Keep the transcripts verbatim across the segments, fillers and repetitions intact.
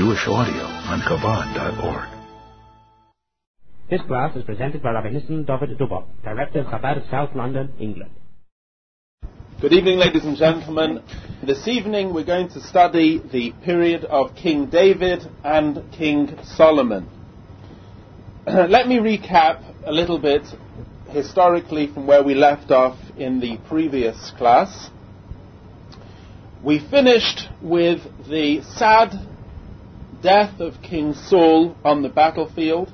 Jewish audio on Chabad dot org. This class is presented by Rabbi Nissen David Dubov, Director of Chabad South London, England. Good evening, ladies and gentlemen. This evening we're going to study the period of King David and King Solomon. Let me recap a little bit historically from where we left off in the previous class. We finished with the sad death of King Saul on the battlefield.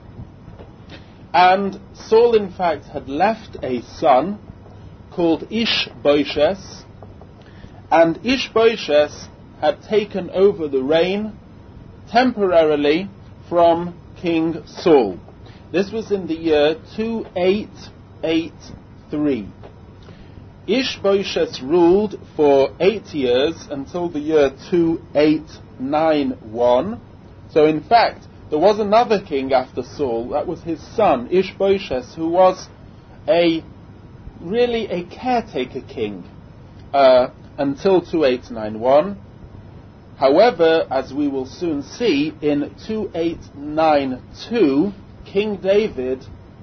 And Saul, in fact, had left a son called Ishbosheth, and Ishbosheth had taken over the reign temporarily from King Saul. This was in the year two eight eight three. Ishbosheth ruled for eight years until the year two eight nine one. So in fact, there was another king after Saul. That was his son, Ishbosheth, who was a really a caretaker king uh, until two eight nine one. However, as we will soon see, in two eight nine two, King David,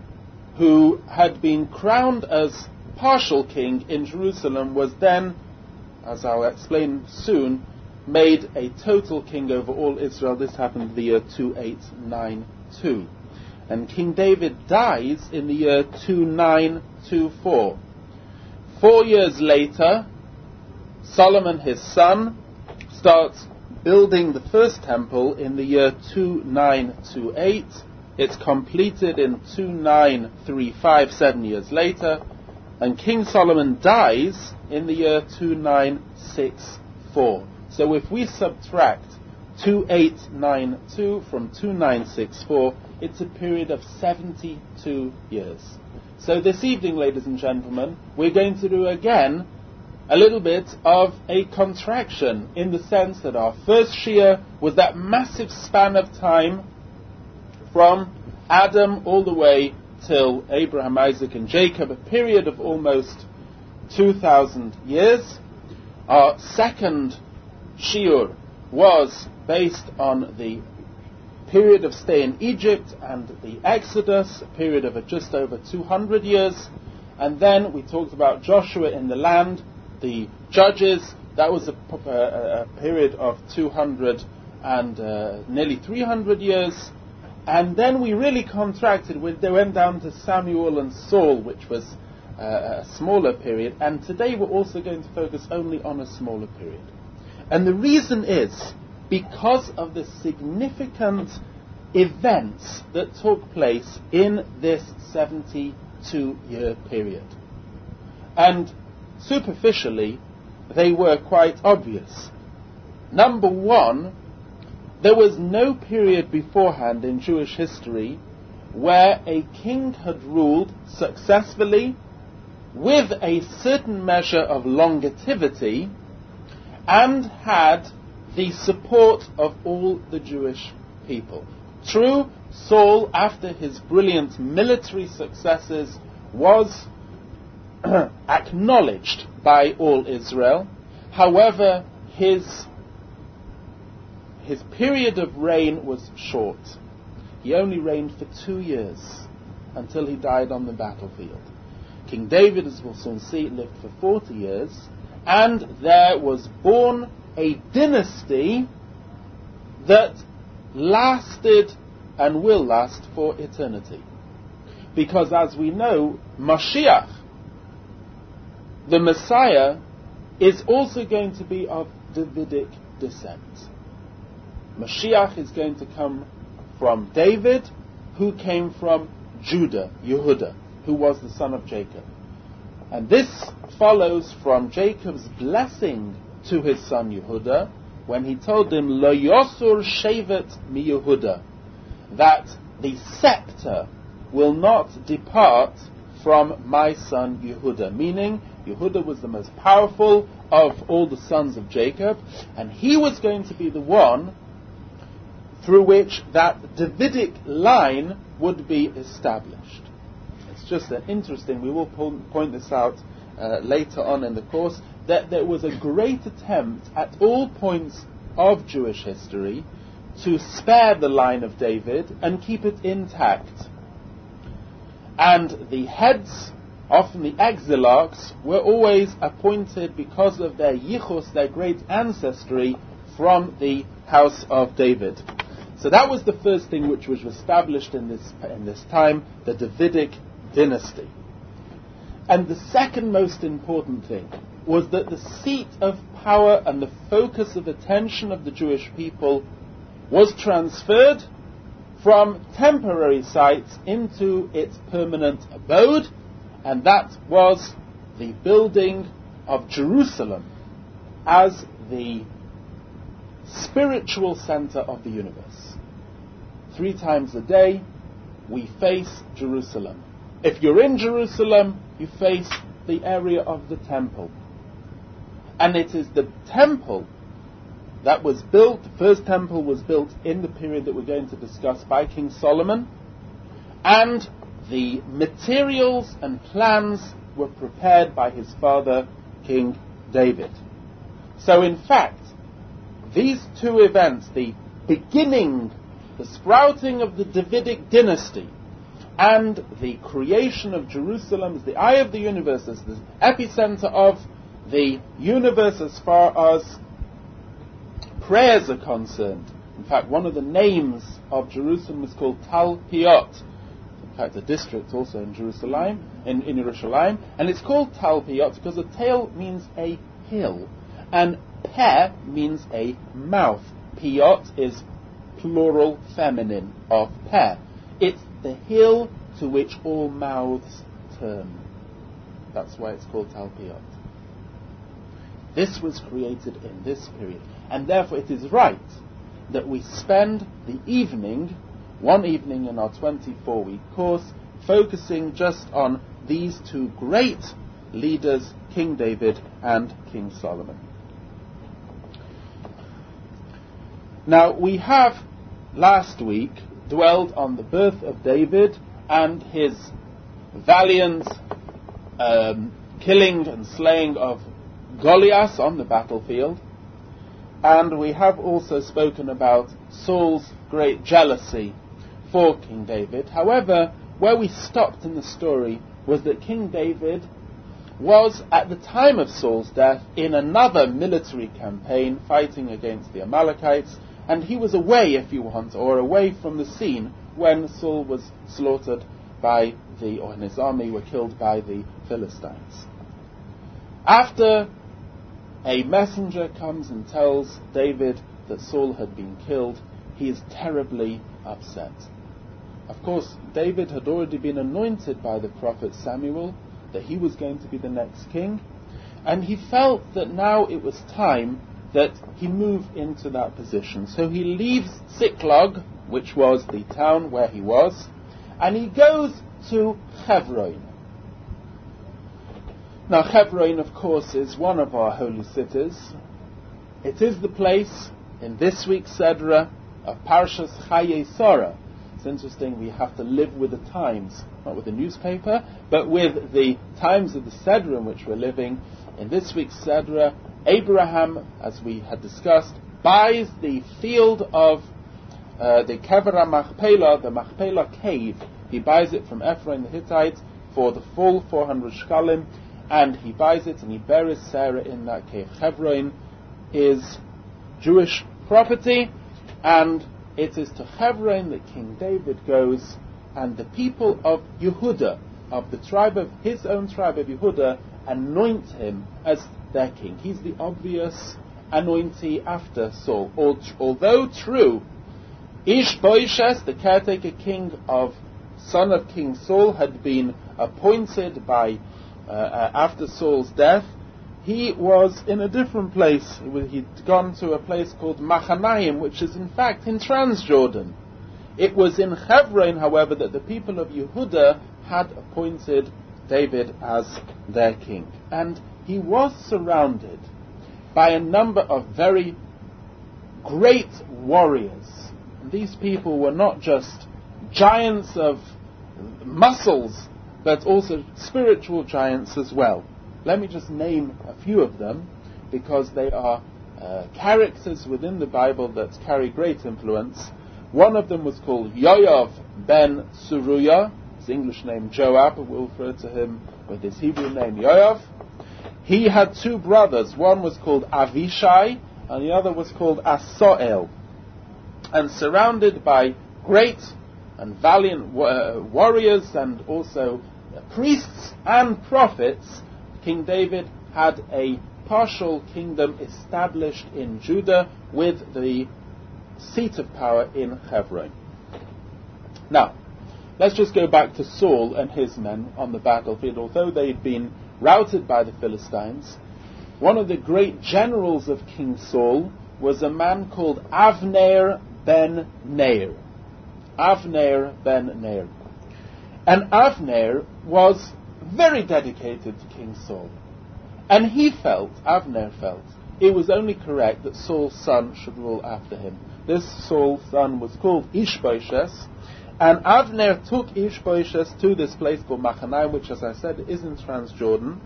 who had been crowned as partial king in Jerusalem, was then, as I'll explain soon, made a total king over all Israel. This happened in the year two eight nine two. And King David dies in the year two nine two four. Four years later, Solomon, his son, starts building the first temple in the year two nine two eight. It's completed in two nine three five, seven years later. And King Solomon dies in the year two nine six four. So if we subtract two eight nine two from two nine six four, it's a period of seventy-two years. So this evening, ladies and gentlemen, we're going to do again a little bit of a contraction, in the sense that our first Shia was that massive span of time from Adam all the way till Abraham, Isaac and Jacob, a period of almost two thousand years. Our second Shiur was based on the period of stay in Egypt and the Exodus, a period of just over two hundred years. And then we talked about Joshua in the land, the Judges. That was a, a, a period of two hundred and uh, nearly three hundred years. And then we really contracted. We went down to Samuel and Saul, which was uh, a smaller period. And today we're also going to focus only on a smaller period. And the reason is because of the significant events that took place in this seventy-two-year period. And superficially, they were quite obvious. Number one, there was no period beforehand in Jewish history where a king had ruled successfully with a certain measure of longevity and had the support of all the Jewish people. True, Saul, after his brilliant military successes, was acknowledged by all Israel. However, his, his period of reign was short. He only reigned for two years until he died on the battlefield. King David, as we'll soon see, lived for forty years. And there was born a dynasty that lasted and will last for eternity. Because as we know, Mashiach, the Messiah, is also going to be of Davidic descent. Mashiach is going to come from David, who came from Judah, Yehuda, who was the son of Jacob. And this follows from Jacob's blessing to his son Yehuda, when he told him, Lo Yosur Shevet mi Yehuda, that the scepter will not depart from my son Yehuda. Meaning, Yehuda was the most powerful of all the sons of Jacob, and he was going to be the one through which that Davidic line would be established. It's just an interesting, we will point this out uh, later on in the course, that there was a great attempt at all points of Jewish history to spare the line of David and keep it intact. And the heads, often the exilarchs, were always appointed because of their yichus, their great ancestry, from the house of David. So that was the first thing which was established in this, in this time, the Davidic dynasty. And the second most important thing was that the seat of power and the focus of attention of the Jewish people was transferred from temporary sites into its permanent abode, and that was the building of Jerusalem as the spiritual center of the universe. Three times a day, we face Jerusalem. If you're in Jerusalem, you face the area of the temple. And it is the temple that was built, the first temple was built in the period that we're going to discuss by King Solomon, and the materials and plans were prepared by his father, King David. So in fact, these two events, the beginning, the sprouting of the Davidic dynasty, and the creation of Jerusalem as the eye of the universe, as the epicenter of the universe as far as prayers are concerned. In fact, one of the names of Jerusalem is called Talpiot. In fact, a district also in Jerusalem, in, in Yerushalayim, and it's called Talpiot because a tail means a hill, and peh means a mouth. Piot is plural feminine of peh. It's the hill to which all mouths turn. That's why it's called Talpiot. This was created in this period, and therefore it is right that we spend the evening, one evening in our twenty-four week course, focusing just on these two great leaders, King David and King Solomon. Now, we have last week dwelled on the birth of David and his valiant um, killing and slaying of Goliath on the battlefield, and we have also spoken about Saul's great jealousy for King David. However, where we stopped in the story was that King David was, at the time of Saul's death, in another military campaign fighting against the Amalekites, and he was away, if you want, or away from the scene when Saul was slaughtered by the, or his army were killed by the Philistines. After a messenger comes and tells David that Saul had been killed, he is terribly upset. Of course, David had already been anointed by the prophet Samuel that he was going to be the next king, and he felt that now it was time that he move into that position. So he leaves Ziklag, which was the town where he was, and he goes to Hebron. Now, Hebron, of course, is one of our holy cities. It is the place in this week's Sedra of Parshas Chayei Sarah. It's interesting, we have to live with the times, not with the newspaper, but with the times of the Sedra in which we're living. In this week's Sedra, Abraham, as we had discussed, buys the field of uh, the Kever Machpelah, the Machpelah cave. He buys it from Ephraim the Hittite for the full four hundred shkalim, and he buys it and he buries Sarah in that cave. Hebron is Jewish property, and it is to Hebron that King David goes, and the people of Yehuda, of the tribe of his own tribe of Yehuda, anoint him as their king. He's the obvious anointee after Saul. Although true, Ishbosheth, the caretaker king of son of King Saul, had been appointed by uh, uh, after Saul's death. He was in a different place. He'd gone to a place called Machanaim, which is in fact in Transjordan. It was in Hebron, however, that the people of Yehuda had appointed David as their king. And he was surrounded by a number of very great warriors. And these people were not just giants of muscles, but also spiritual giants as well. Let me just name a few of them, because they are uh, characters within the Bible that carry great influence. One of them was called Yoav ben Tzeruiah. His English name Joab, but we'll refer to him with his Hebrew name Yoav. He had two brothers. One was called Avishai, and the other was called Asael. And surrounded by great and valiant uh, warriors and also uh, priests and prophets, King David had a partial kingdom established in Judah with the seat of power in Hebron. Now, let's just go back to Saul and his men on the battlefield. Although they'd been routed by the Philistines, one of the great generals of King Saul was a man called Avner ben Ner. Avner ben Ner. And Avner was very dedicated to King Saul. And he felt, Avner felt, it was only correct that Saul's son should rule after him. This Saul's son was called Ishbosheth, and Avner took Ishbosheth to this place called Machanaim, which, as I said, is in Transjordan.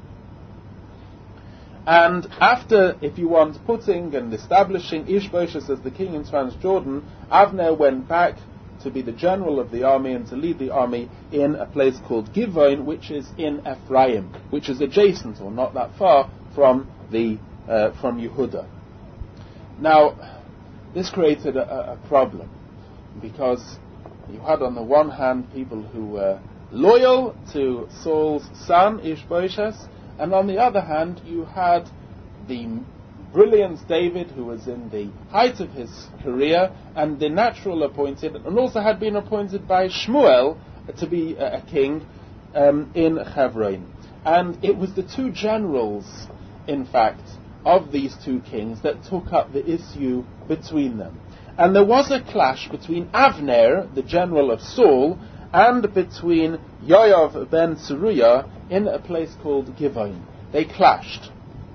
And after, if you want, putting and establishing Ishbosheth as the king in Transjordan, Avner went back to be the general of the army and to lead the army in a place called Givon, which is in Ephraim, which is adjacent or not that far from the uh, from Yehudah. Now, this created a, a problem, because you had on the one hand people who were loyal to Saul's son Ishbosheth, and on the other hand you had the brilliant David, who was in the height of his career, and the natural appointed, and also had been appointed by Shmuel to be a, a king um, in Hebron. And it was the two generals, in fact, of these two kings that took up the issue between them. And there was a clash between Avner, the general of Saul, and between Yoav ben Tzeruiah in a place called Givon. They clashed.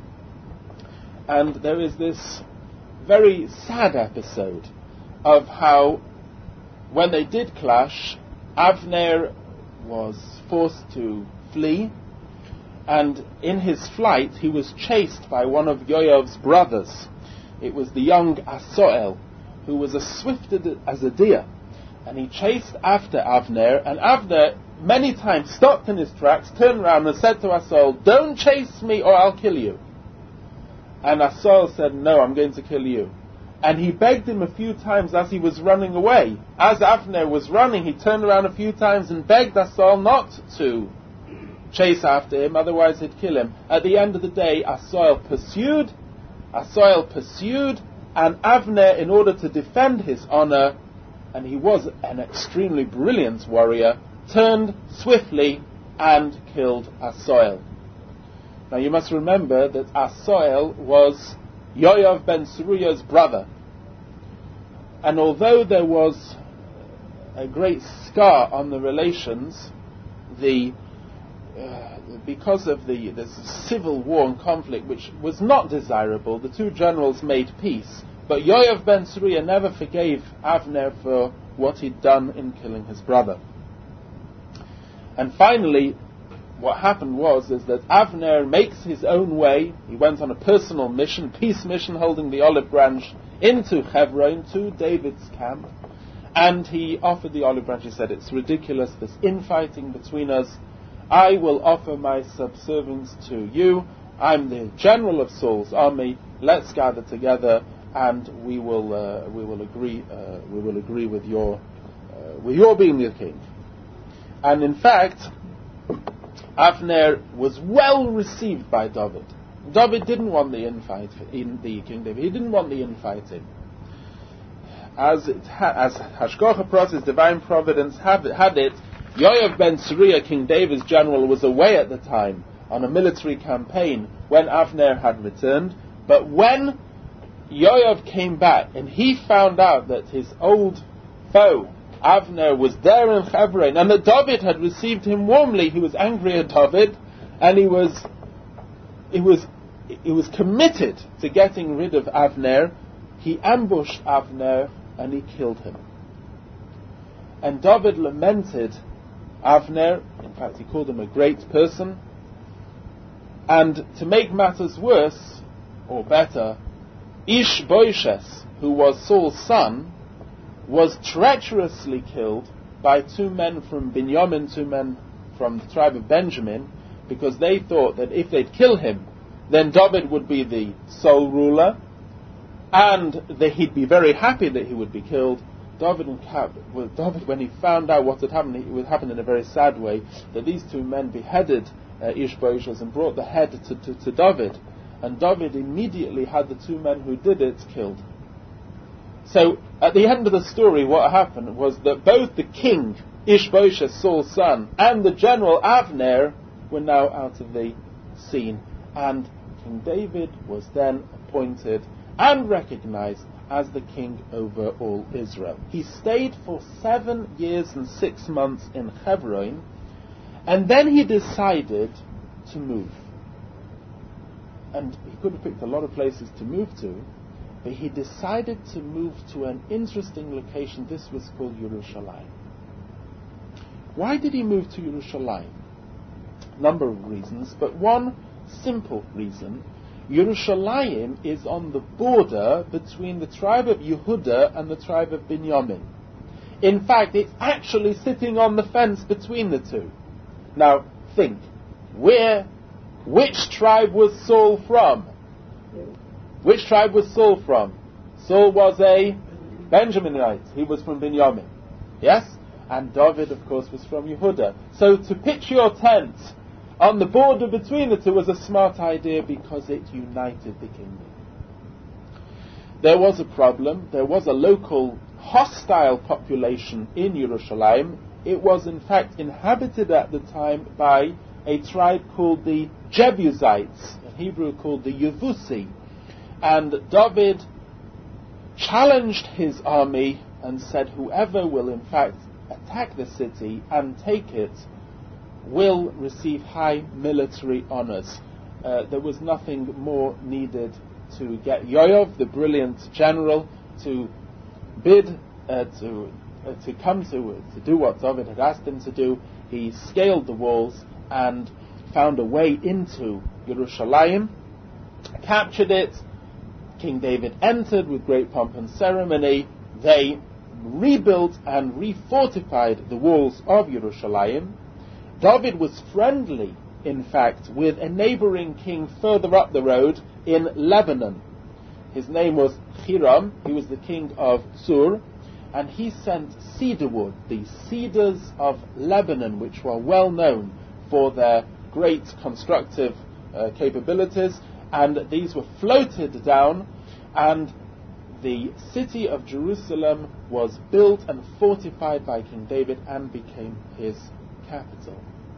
And there is this very sad episode of how, when they did clash, Avner was forced to flee, and in his flight he was chased by one of Yoav's brothers. It was the young Asael, who was as swift as a deer, and he chased after Avner, and Avner many times stopped in his tracks, turned around and said to Asael, "Don't chase me or I'll kill you." And Asael said, "No, I'm going to kill you." And he begged him a few times as he was running away. As Avner was running, he turned around a few times and begged Asael not to chase after him, otherwise he'd kill him. At the end of the day, Asael pursued, Asael pursued, and Avner, in order to defend his honor, and he was an extremely brilliant warrior, turned swiftly and killed Asael. Now you must remember that Asael was Yoav ben Tzeruiah's brother. And although there was a great scar on the relations, the uh, because of the, the civil war and conflict, which was not desirable, the two generals made peace. But Yoav ben Tzeruiah never forgave Avner for what he'd done in killing his brother. And finally, what happened was is that Avner makes his own way. He went on a personal mission, peace mission, holding the olive branch into Hebron, to David's camp. And he offered the olive branch. He said, "It's ridiculous, this infighting between us. I will offer my subservience to you. I'm the general of Saul's army. Let's gather together, and we will uh, we will agree uh, we will agree with your uh, with your being the king." And in fact, Avner was well received by David. David didn't want the infight in the King David. He didn't want the infighting. As it ha- as Hashgacha Pratis, divine providence, had it, had it Yoav ben Tzeruiah, King David's general, was away at the time on a military campaign when Avner had returned. But when Yoav came back and he found out that his old foe Avner was there in Hebron, and that David had received him warmly, he was angry at David, and he was he was he was committed to getting rid of Avner. He ambushed Avner and he killed him. And David lamented Avner. In fact, he called him a great person. And to make matters worse, or better, Ishbosheth, who was Saul's son, was treacherously killed by two men from Binyamin, two men from the tribe of Benjamin, because they thought that if they'd kill him, then David would be the sole ruler, and that he'd be very happy that he would be killed. David, and Cap, well, David, when he found out what had happened, it would happen in a very sad way, that these two men beheaded uh, Ishbosheth and brought the head to, to, to David, and David immediately had the two men who did it killed. So, at the end of the story, what happened was that both the king, Ishbosheth, Saul's son, and the general Avner were now out of the scene, and King David was then appointed and recognized as the king over all Israel. He stayed for seven years and six months in Hebron, and then he decided to move. And he could have picked a lot of places to move to, but he decided to move to an interesting location. This was called Yerushalayim. Why did he move to Yerushalayim? A number of reasons, but one simple reason. Yerushalayim is on the border between the tribe of Yehuda and the tribe of Binyamin. In fact, it's actually sitting on the fence between the two. Now, think, where, which tribe was Saul from? Which tribe was Saul from? Saul was a Benjaminite. He was from Binyamin. Yes? And David, of course, was from Yehuda. So to pitch your tent on the border between the two was a smart idea because it united the kingdom. There was a problem. There was a local hostile population in Yerushalayim. It was in fact inhabited at the time by a tribe called the Jebusites, in Hebrew called the Yevusi. And David challenged his army and said, whoever will in fact attack the city and take it will receive high military honors. Uh, there was nothing more needed to get Yoav, the brilliant general, to bid uh, to uh, to come to to do what David had asked him to do. He scaled the walls and found a way into Yerushalayim, captured it. King David entered with great pomp and ceremony. They rebuilt and refortified the walls of Yerushalayim. David was friendly, in fact, with a neighboring king further up the road in Lebanon. His name was Hiram. He was the king of Sur, and he sent cedar wood, the cedars of Lebanon, which were well known for their great constructive uh, capabilities, and these were floated down, and the city of Jerusalem was built and fortified by King David and became his capital.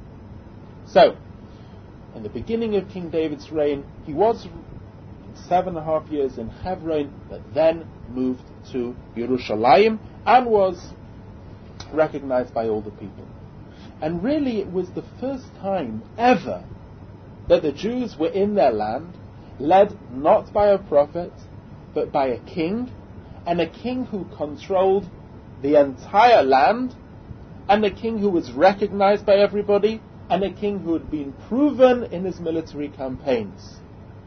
So, in the beginning of King David's reign, he was seven and a half years in Hebron, but then moved to Yerushalayim and was recognized by all the people. And really it was the first time ever that the Jews were in their land, led not by a prophet, but by a king, and a king who controlled the entire land, and a king who was recognized by everybody, and a king who had been proven in his military campaigns.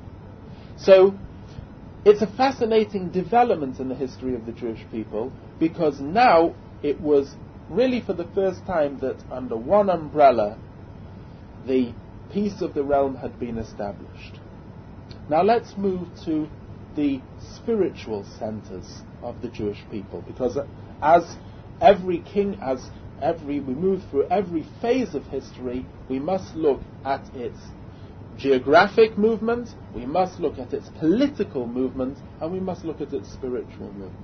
So, it's a fascinating development in the history of the Jewish people, because now it was really for the first time that under one umbrella the peace of the realm had been established. Now let's move to the spiritual centers of the Jewish people, because as every king, as every we move through every phase of history, we must look at its geographic movement, we must look at its political movement, and we must look at its spiritual movement.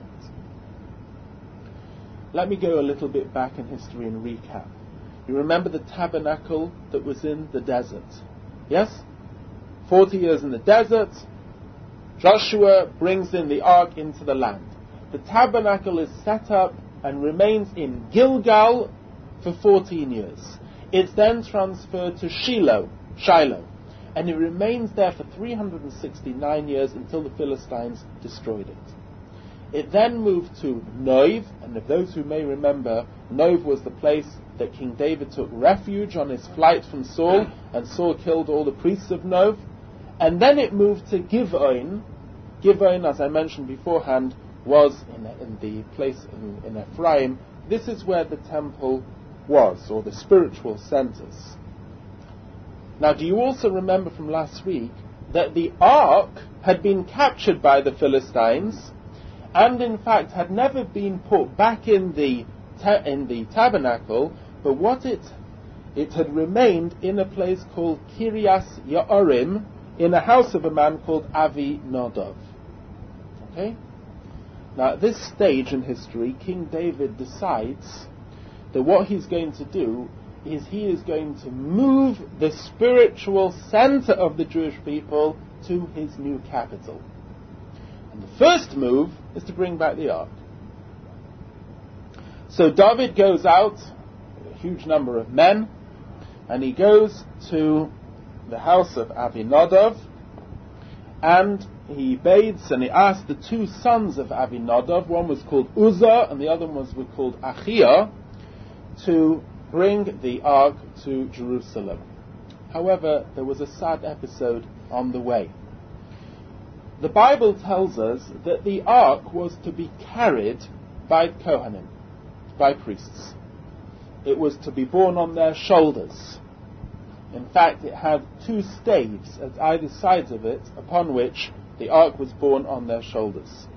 Let me go a little bit back in history and recap. You remember the tabernacle that was in the desert? Yes? Forty years in the desert, Joshua brings in the ark into the land. The tabernacle is set up and remains in Gilgal for fourteen years. It's then transferred to Shiloh, Shiloh, and it remains there for three hundred sixty-nine years until the Philistines destroyed it. It then moved to Nov, and of those who may remember, Nov was the place that King David took refuge on his flight from Saul, and Saul killed all the priests of Nov. And then it moved to Giv'on. Givon, as I mentioned beforehand, was in, in the place in, in Ephraim. This is where the temple was, or the spiritual centers. Now, do you also remember from last week that the ark had been captured by the Philistines, and in fact had never been put back in the ta- in the tabernacle, but what it it had remained in a place called Kiryas Ye'arim, in a house of a man called Avi Nadav. Okay? Now, at this stage in history, King David decides that what he's going to do is he is going to move the spiritual center of the Jewish people to his new capital. And the first move is to bring back the ark. So David goes out with a huge number of men, and he goes to the house of Abinadab, and he bathes and he asks the two sons of Abinadab, one was called Uzzah and the other one was called Achia, to bring the ark to Jerusalem. However, there was a sad episode on the way. The Bible tells us that the ark was to be carried by Kohanim, by priests. It was to be borne on their shoulders. In fact, it had two staves at either side of it, upon which the ark was borne on their shoulders.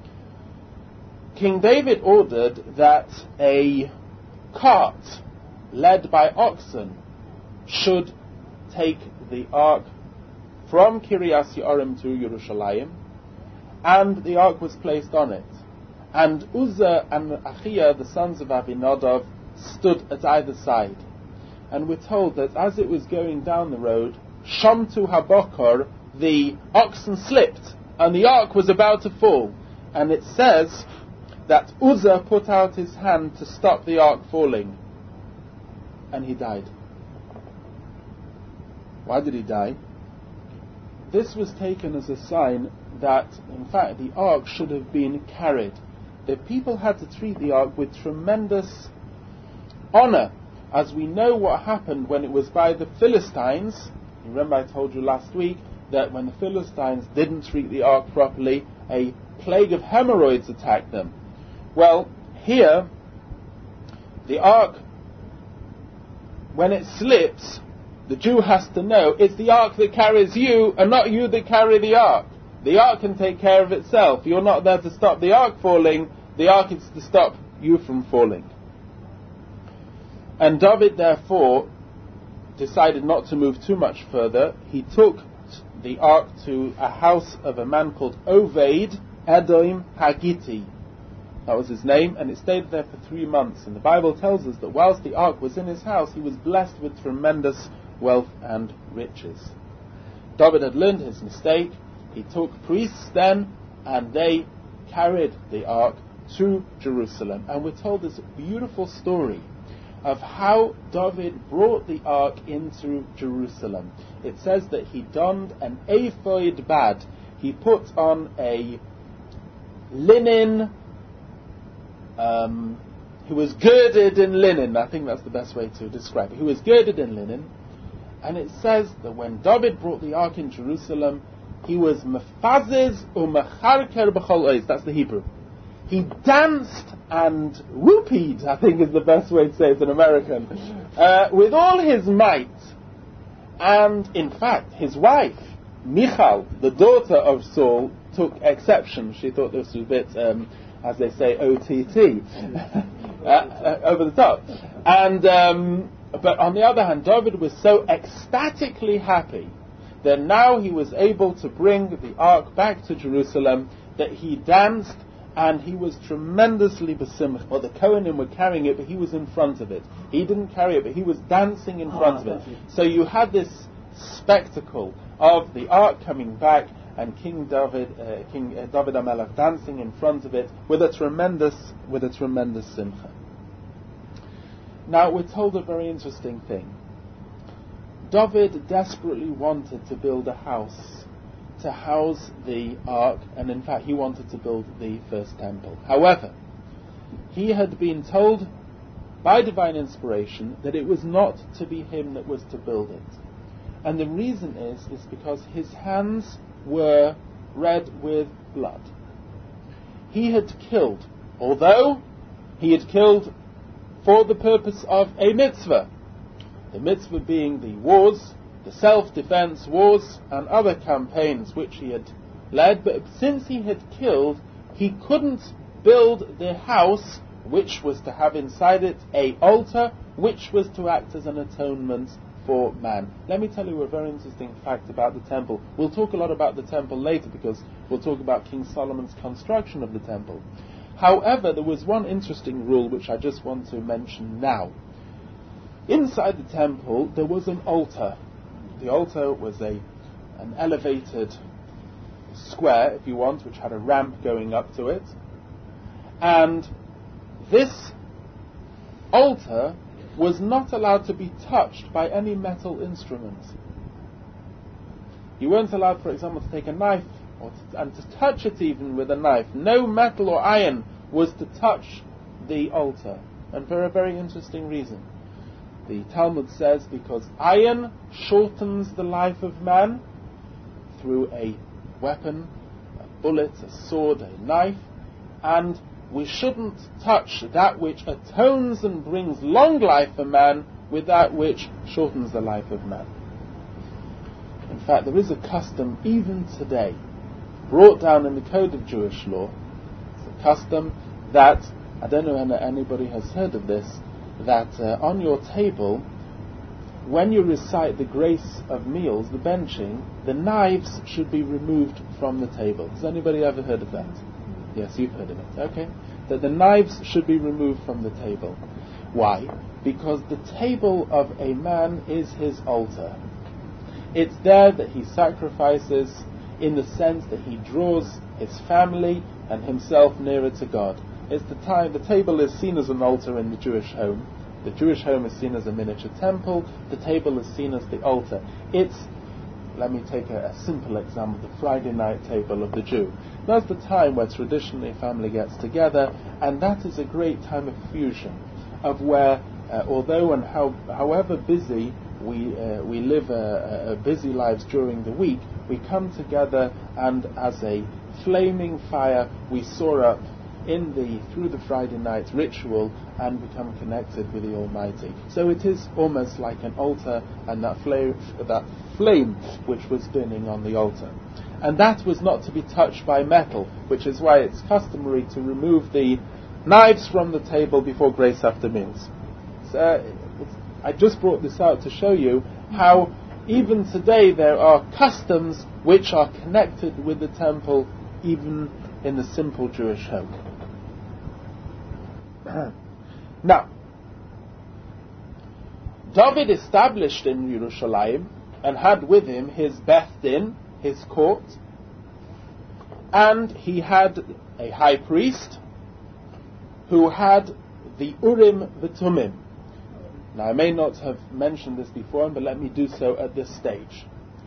King David ordered that a cart led by oxen should take the ark from Kiryas Ye'arim to Yerushalayim, and the ark was placed on it. And Uzzah and Achia, the sons of Abinadab, stood at either side. And we're told that as it was going down the road, Shamtu Habokor, the oxen slipped, and the ark was about to fall. And it says that Uzzah put out his hand to stop the ark falling, and he died. Why did he die? This was taken as a sign that, in fact, the ark should have been carried. The people had to treat the ark with tremendous honor, as we know what happened when it was by the Philistines. You remember I told you last week that when the Philistines didn't treat the ark properly, a plague of hemorrhoids attacked them. Well, here, the ark, when it slips, the Jew has to know it's the ark that carries you and not you that carry the ark. The ark can take care of itself. You're not there to stop the ark falling. The ark is to stop you from falling. And David, therefore, decided not to move too much further. He took the ark to a house of a man called Oved Edom Hagiti. That was his name, and it stayed there for three months. And the Bible tells us that whilst the ark was in his house, he was blessed with tremendous wealth and riches. David had learned his mistake. He took priests then, and they carried the ark to Jerusalem. And we're told this beautiful story of how David brought the ark into Jerusalem. It says that he donned an ephod bad. He put on a linen, um, he was girded in linen. I think that's the best way to describe it. He was girded in linen. And it says that when David brought the ark in Jerusalem, he was mefazes umecharker b'chol ois. That's the Hebrew. He danced and whoopied, I think is the best way to say it in American, uh, with all his might. And in fact, his wife, Michal, the daughter of Saul, took exception. She thought this was a bit, um, as they say, O T T, uh, uh, over the top. And um, but on the other hand, David was so ecstatically happy that now he was able to bring the ark back to Jerusalem that he danced. And he was tremendously besimch. Well, the Kohanim were carrying it, but he was in front of it. He didn't carry it, but he was dancing in front oh, of it. So you had this spectacle of the ark coming back, and King David, uh, King uh, David HaMelech dancing in front of it with a tremendous, with a tremendous simcha. Now we're told a very interesting thing. David desperately wanted to build a house to house the ark, and in fact he wanted to build the first temple. However, he had been told by divine inspiration that it was not to be him that was to build it. And the reason is, is because his hands were red with blood. He had killed, although he had killed for the purpose of a mitzvah. The mitzvah being the wars, the self-defense wars, and other campaigns which he had led. But since he had killed, he couldn't build the house, which was to have inside it a altar, which was to act as an atonement for man. Let me tell you a very interesting fact about the temple. We'll talk a lot about the temple later, because we'll talk about King Solomon's construction of the temple. However, there was one interesting rule which I just want to mention now. Inside the temple there was an altar. The altar was a an elevated square, if you want, which had a ramp going up to it. And this altar was not allowed to be touched by any metal instrument. You weren't allowed, for example, to take a knife or to, and to touch it even with a knife. No metal or iron was to touch the altar, and for a very interesting reason. The Talmud says because iron shortens the life of man through a weapon, a bullet, a sword, a knife, and we shouldn't touch that which atones and brings long life for man with that which shortens the life of man. In fact, there is a custom even today, brought down in the Code of Jewish Law. It's a custom that, I don't know if anybody has heard of this, that uh, on your table, when you recite the grace of meals, the benching, the knives should be removed from the table. Has anybody ever heard of that? Yes, you've heard of it. Okay. That the knives should be removed from the table. Why? Because the table of a man is his altar. It's there that he sacrifices, in the sense that he draws his family and himself nearer to God. It's the time, the table is seen as an altar in the Jewish home. The Jewish home is seen as a miniature temple. The table is seen as the altar. It's, let me take a, a simple example, the Friday night table of the Jew. That's the time where traditionally a family gets together, and that is a great time of fusion, of where, uh, although and how, however busy we uh, we live uh, uh, busy lives during the week, we come together, and as a flaming fire we soar up in the through the Friday night ritual and become connected with the Almighty. So it is almost like an altar, and that flame, that flame which was burning on the altar. And that was not to be touched by metal, which is why it's customary to remove the knives from the table before grace after meals. So, it's, I just brought this out to show you how even today there are customs which are connected with the temple, even in the simple Jewish home. Now, David established in Yerushalayim and had with him his Beth Din, his court, and he had a high priest who had the Urim v'Tumim. Now, I may not have mentioned this before, but let me do so at this stage.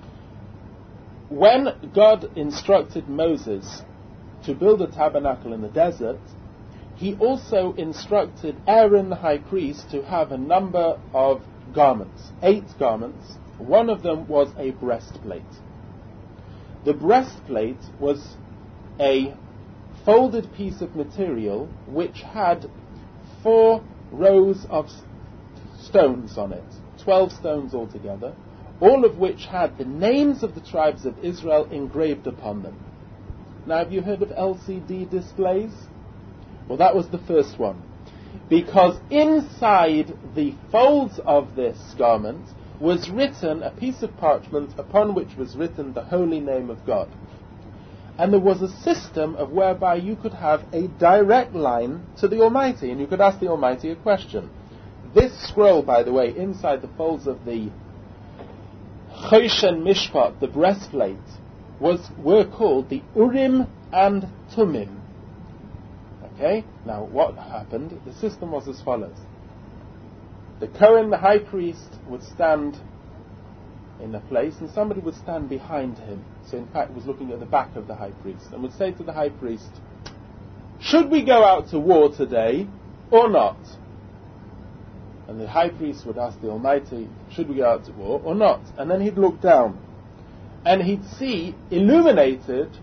When God instructed Moses to build a tabernacle in the desert, he also instructed Aaron the high priest to have a number of garments, eight garments. One of them was a breastplate. The breastplate was a folded piece of material which had four rows of stones on it, twelve stones altogether, all of which had the names of the tribes of Israel engraved upon them. Now, have you heard of L C D displays? Well, that was the first one, because inside the folds of this garment was written a piece of parchment upon which was written the holy name of God. And there was a system of whereby you could have a direct line to the Almighty, and you could ask the Almighty a question. This scroll, by the way, inside the folds of the Choshen Mishpat, the breastplate, was were called the Urim and Tumim. Okay? Now, what happened? The system was as follows. The Kohen, the high priest, would stand in a place, and somebody would stand behind him. So, in fact, was looking at the back of the high priest, and would say to the high priest, "Should we go out to war today, or not?" And the high priest would ask the Almighty, "Should we go out to war, or not?" And then he'd look down, and he'd see, illuminated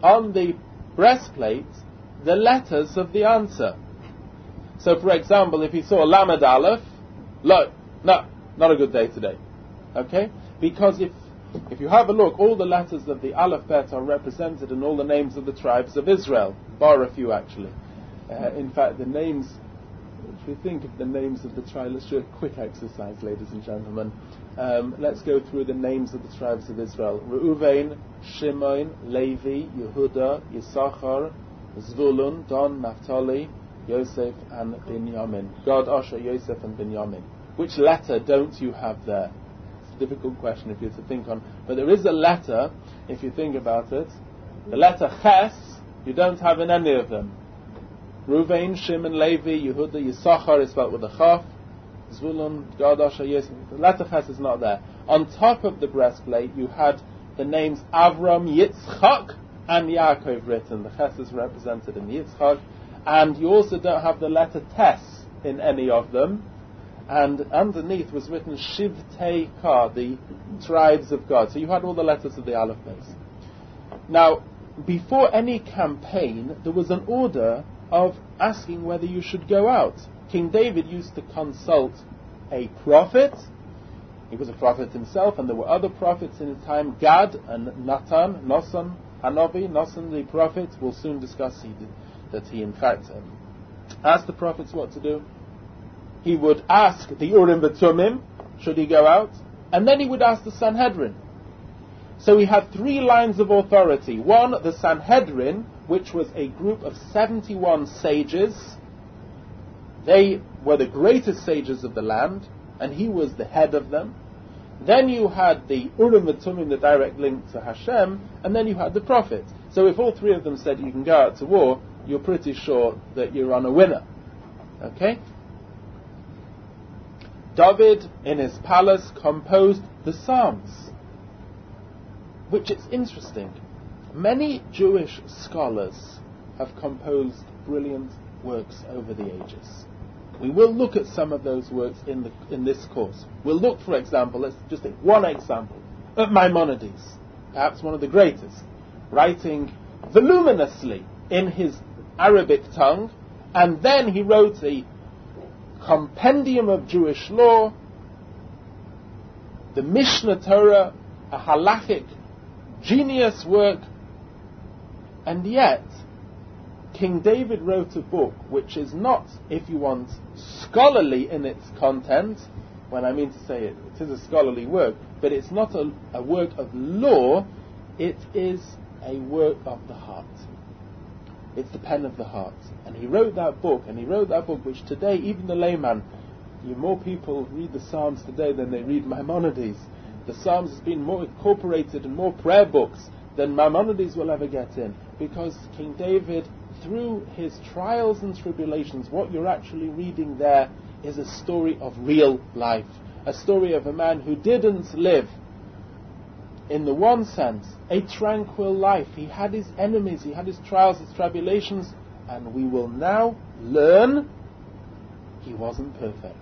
on the breastplate the letters of the answer. So, for example, if you saw Lamed Aleph, lo, no, not a good day today. Okay? Because if if you have a look, all the letters of the Aleph Bet are represented in all the names of the tribes of Israel, bar a few actually. Uh, in fact, the names, if we think of the names of the tribes, let's do a quick exercise, ladies and gentlemen. Um, let's go through the names of the tribes of Israel. Reuven, Shimon, Levi, Yehuda, Yisachar, Zvulun, Dan, Naphtali, Yosef and Binyamin. Gad, Asher, Yosef and Binyamin. Which letter don't you have there? It's a difficult question if you have to think on. But there is a letter, if you think about it. The letter Ches, you don't have in any of them. Reuven, Shimon, Levi, Yehuda, Yisachar is spelled with a Chaf. Zvulun, Gad, Asher, Yosef. The letter Ches is not there. On top of the breastplate, you had the names Avram, Yitzchak and Yaakov written. The Ches is represented in Yitzchak. And you also don't have the letter Tes in any of them. And underneath was written Shivtei Ka, the tribes of God. So you had all the letters of the Aleph base. Now, before any campaign, there was an order of asking whether you should go out. King David used to consult a prophet. He was a prophet himself, and there were other prophets in his time, Gad and Natan, Nosan, Hanovi, Nosan the prophet. We'll soon discuss he did, that he in fact um, asked the prophets what to do. He would ask the Urim V'Tumim, should he go out? And then he would ask the Sanhedrin. So he had three lines of authority. One, the Sanhedrin, which was a group of seventy-one sages. They were the greatest sages of the land, and he was the head of them. Then you had the Urim V'Tumim, the direct link to Hashem, and then you had the prophet. So if all three of them said you can go out to war, you're pretty sure that you're on a winner. Okay? David, in his palace, composed the Psalms, which is interesting. Many Jewish scholars have composed brilliant works over the ages. We will look at some of those works in the in this course. We'll look, for example, let's just take one example, at Maimonides, perhaps one of the greatest, writing voluminously in his Arabic tongue, and then he wrote a compendium of Jewish law, the Mishnah Torah, a halachic genius work, and yet King David wrote a book which is not, if you want, scholarly in its content. When I mean to say it, it is a scholarly work, but it's not a, a work of law, it is a work of the heart. It's the pen of the heart. And he wrote that book, and he wrote that book which today, even the layman, you, more people read the Psalms today than they read Maimonides. The Psalms has been more incorporated in more prayer books than Maimonides will ever get in, because King David, through his trials and tribulations, what you're actually reading there is a story of real life, a story of a man who didn't live, in the one sense, a tranquil life. He had his enemies, he had his trials, his tribulations, and we will now learn he wasn't perfect.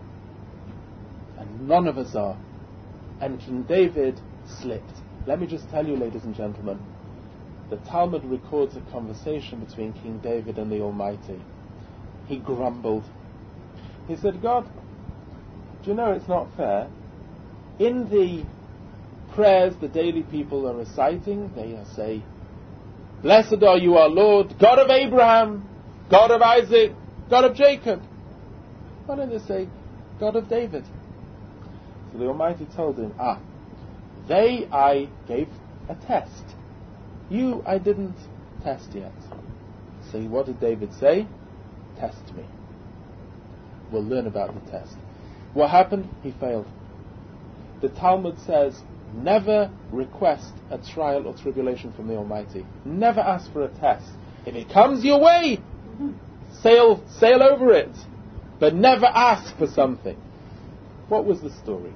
And none of us are. And King David slipped. Let me just tell you, ladies and gentlemen, the Talmud records a conversation between King David and the Almighty. He grumbled. He said, God, do you know it's not fair? In the prayers the daily people are reciting, they say, blessed are you, our Lord, God of Abraham, God of Isaac, God of Jacob. Why don't they say, God of David? So the Almighty told him, ah, they I gave a test. You I didn't test yet. So what did David say? Test me. We'll learn about the test. What happened? He failed. The Talmud says, never request a trial or tribulation from the Almighty. Never ask for a test. If it comes your way, sail sail over it. But never ask for something. What was the story?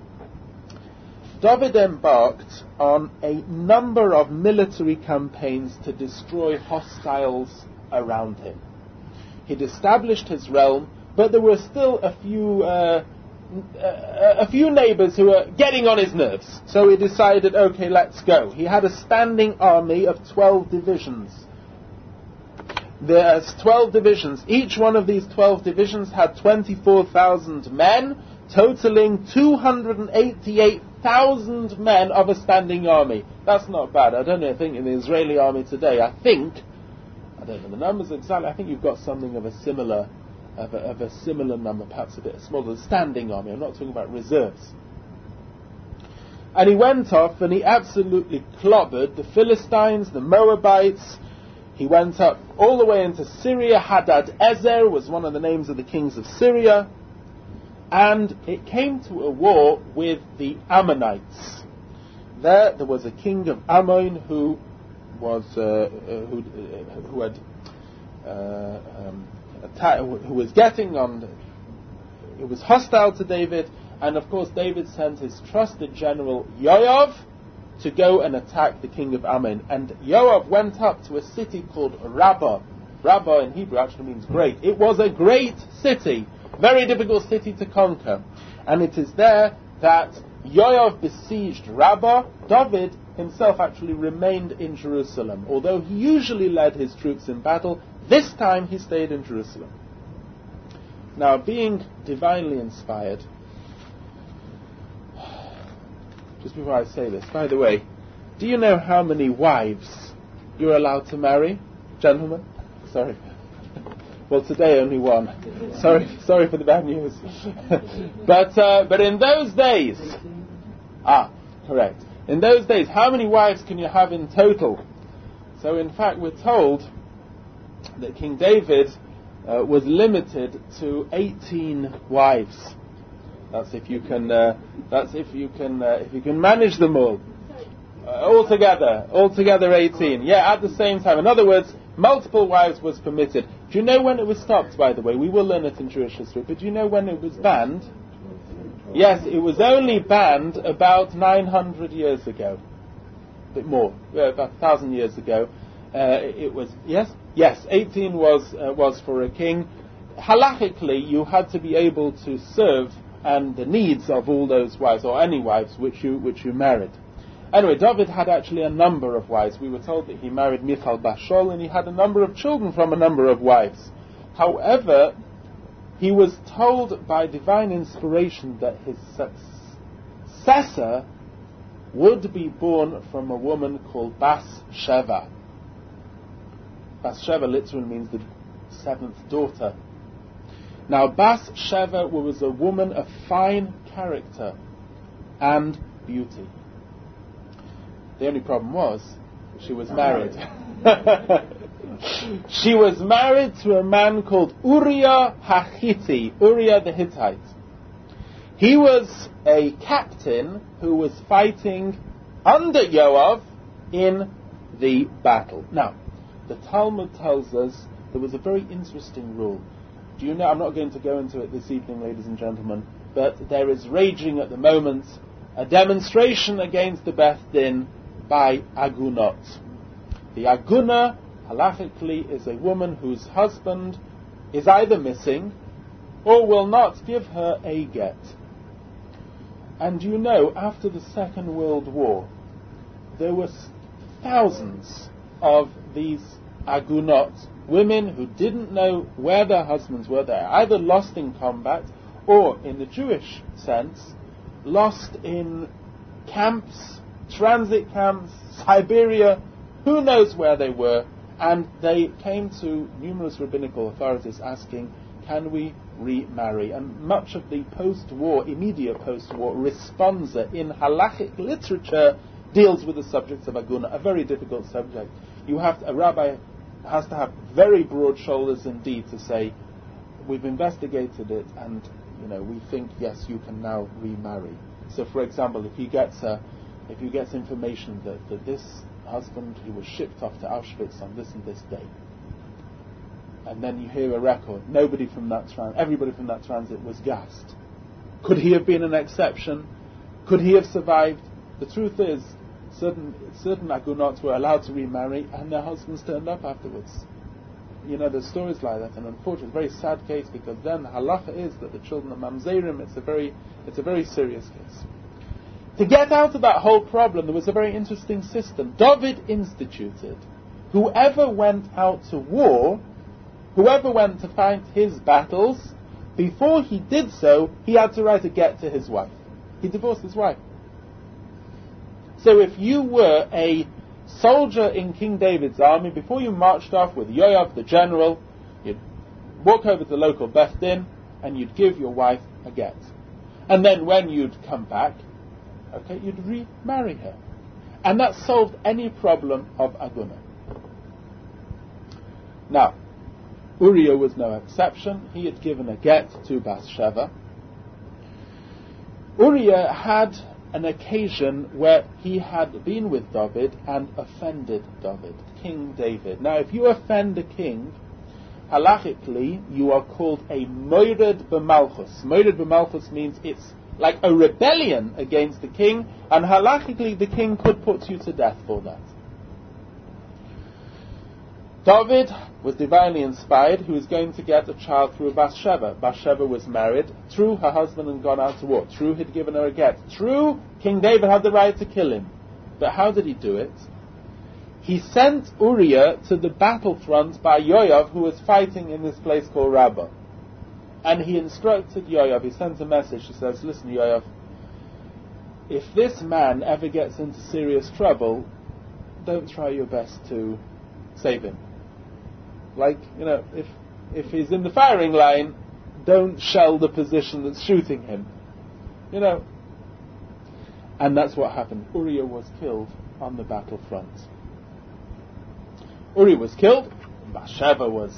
David embarked on a number of military campaigns to destroy hostiles around him. He'd established his realm, but there were still a few uh, uh, a few neighbours who were getting on his nerves. So he decided, okay, let's go. He had a standing army of twelve divisions. There's twelve divisions. Each one of these twelve divisions had twenty-four thousand men, totaling two hundred eighty-eight thousand men of a standing army. That's not bad. I don't know, I think in the Israeli army today, I think, I don't know the numbers exactly, I think you've got something of a similar of a, of a similar number, perhaps a bit smaller, the standing army. I'm not talking about reserves. And he went off and he absolutely clobbered the Philistines, the Moabites. He went up all the way into Syria. Hadad-ezer was one of the names of the kings of Syria. And it came to a war with the Ammonites. There, there was a king of Ammon who was uh, uh, who, uh, who had uh, um, atta- who was getting on. He was hostile to David, and of course David sent his trusted general Yoav to go and attack the king of Ammon. And Yoav went up to a city called Rabbah. Rabbah in Hebrew actually means great. It was a great city, very difficult city to conquer. And it is there that Yoav besieged Rabbah. David himself actually remained in Jerusalem. Although he usually led his troops in battle, this time he stayed in Jerusalem. Now, being divinely inspired, just before I say this, by the way, do you know how many wives you're allowed to marry, gentlemen? Sorry. Well, today only one. Sorry, sorry for the bad news. but uh, but in those days, ah, correct. In those days, how many wives can you have in total? So, in fact, we're told that King David uh, was limited to eighteen wives. That's if you can. Uh, that's if you can. Uh, if you can manage them all. Uh, altogether, altogether eighteen. Yeah, at the same time. In other words, multiple wives was permitted. Do you know when it was stopped? By the way, we will learn it in Jewish history. But do you know when it was banned? Yes, it was only banned about nine hundred years ago. A bit more, uh, about a thousand years ago. Uh, it was yes, yes. eighteen was uh, was for a king. Halachically, you had to be able to serve and the needs of all those wives, or any wives which you which you married. Anyway, David had actually a number of wives. We were told that he married Michal Bashol, and he had a number of children from a number of wives. However, he was told by divine inspiration that his successor would be born from a woman called Bathsheba. Bathsheba literally means the seventh daughter. Now, Bathsheba was a woman of fine character and beauty. The only problem was she was married. She was married to a man called Uriah Hachiti, Uriah the Hittite. He was a captain who was fighting under Yoav in the battle. Now, the Talmud tells us there was a very interesting rule. Do you know, I'm not going to go into it this evening, ladies and gentlemen, but there is raging at the moment a demonstration against the Beth Din by Agunot. The Aguna, halachically, is a woman whose husband is either missing or will not give her a get. And you know, after the Second World War, there were thousands of these Agunot, women who didn't know where their husbands were. They're either lost in combat or, in the Jewish sense, lost in camps, transit camps, Siberia, who knows where they were, and they came to numerous rabbinical authorities asking, can we remarry? And much of the post-war, immediate post-war responsa in halachic literature deals with the subject of aguna, a very difficult subject. You have to, a rabbi has to have very broad shoulders indeed to say, we've investigated it, and you know we think yes, you can now remarry. So, for example, if he gets a If he gets information that, that this husband, he was shipped off to Auschwitz on this and this day, and then you hear a record, nobody from that tran- everybody from that transit was gassed. Could he have been an exception? Could he have survived? The truth is, certain certain Agunot were allowed to remarry, and their husbands turned up afterwards. you know, there's stories like that, and unfortunately, it's a very sad case, because then the halacha is that the children are mamzerim. It's a very, it's a very serious case. To get out of that whole problem, there was a very interesting system. David instituted, whoever went out to war, whoever went to fight his battles, before he did so, he had to write a get to his wife. He divorced his wife. So if you were a soldier in King David's army, before you marched off with Yoav the general, you'd walk over to the local Beth Din and you'd give your wife a get. And then when you'd come back, okay, you'd remarry her. And that solved any problem of aguna. Now, Uriah was no exception. He had given a get to Bathsheba. Uriah had an occasion where he had been with David and offended David, King David. Now, if you offend a king, halachically, you are called a moired b'malchus. Moired b'malchus means it's like a rebellion against the king, and halachically the king could put you to death for that. David was divinely inspired. He was going to get a child through Bathsheba. Bathsheba was married. True, her husband had gone out to war. True, he'd given her a get. True, King David had the right to kill him. But how did he do it? He sent Uriah to the battlefront by Yoav, who was fighting in this place called Rabbah. And he instructed Yoav, he sent a message, he says, listen Yoav, if this man ever gets into serious trouble, don't try your best to save him. Like, you know, if if he's in the firing line, don't shell the position that's shooting him. You know. And that's what happened. Uriah was killed on the battlefront. Uriah was killed, Bathsheba was.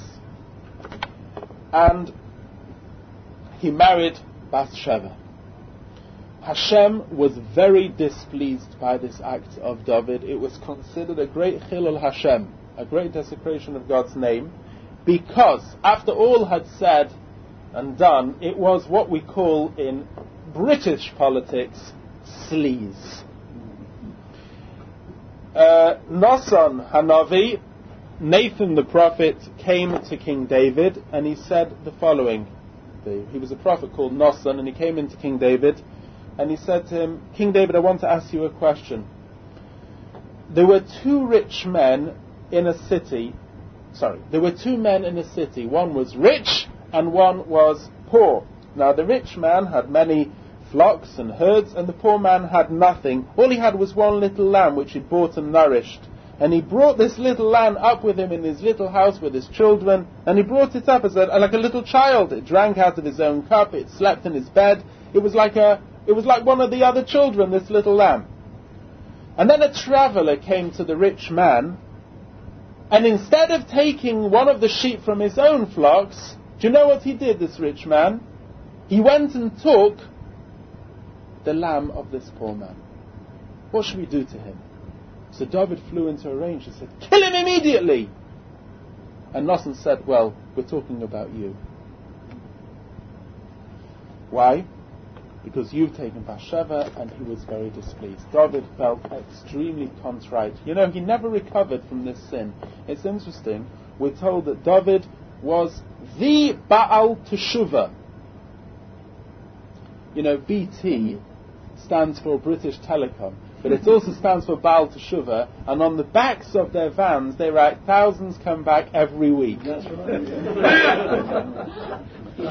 And he married Bathsheba. Hashem was very displeased by this act of David. It was considered a great chilul Hashem, a great desecration of God's name, because after all had said and done, it was what we call in British politics sleaze. Uh, Nasan Hanavi, Nathan the prophet, came to King David and he said the following. He was a prophet called Nasan, and he came into King David and he said to him, King David, I want to ask you a question. There were two rich men in a city, sorry, there were two men in a city. One was rich and one was poor. Now the rich man had many flocks and herds, and the poor man had nothing. All he had was one little lamb which he bought and nourished. And he brought this little lamb up with him in his little house with his children, and he brought it up as a, like a little child. It drank out of his own cup, it slept in his bed. It was like a, it was like one of the other children, this little lamb. And then a traveller came to the rich man, and instead of taking one of the sheep from his own flocks, do you know what he did, this rich man? He went and took the lamb of this poor man. What should we do to him? So David flew into a range and said, kill him immediately! And Nasan said, well, we're talking about you. Why? Because you've taken Bathsheba, and he was very displeased. David felt extremely contrite. You know, he never recovered from this sin. It's interesting, we're told that David was the Baal Teshuvah. You know, B T stands for British Telecom, but it also stands for Baal Teshuvah, and on the backs of their vans they write, thousands come back every week. That's right.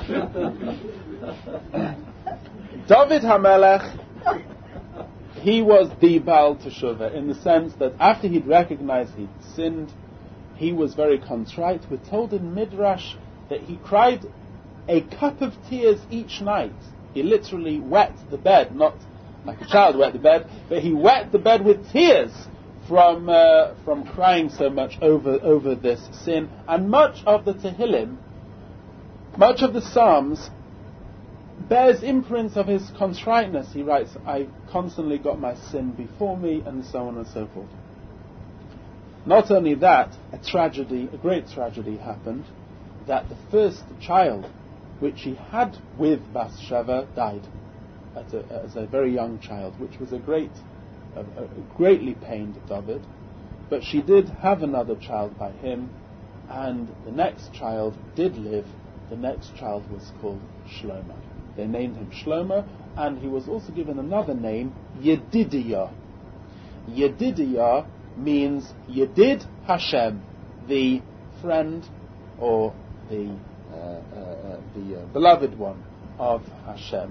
David HaMelech, he was the Baal Teshuvah, in the sense that after he'd recognized he'd sinned, he was very contrite. We're told in Midrash that he cried a cup of tears each night. He literally wet the bed, not like a child wet the bed, but he wet the bed with tears from uh, from crying so much over over this sin. And much of the Tehillim, much of the Psalms, bears imprints of his contriteness. He writes, I constantly got my sin before me, and so on and so forth. Not only that, a tragedy, a great tragedy happened, that the first child which he had with Bathsheba died at a, as a very young child, which was a great, a, a greatly pained David. But she did have another child by him, and the next child did live. The next child was called Shlomo. They named him Shlomo, and he was also given another name, Yedidiah. Yedidiah means Yedid Hashem, the friend or the uh, uh, uh, the uh, beloved one of Hashem.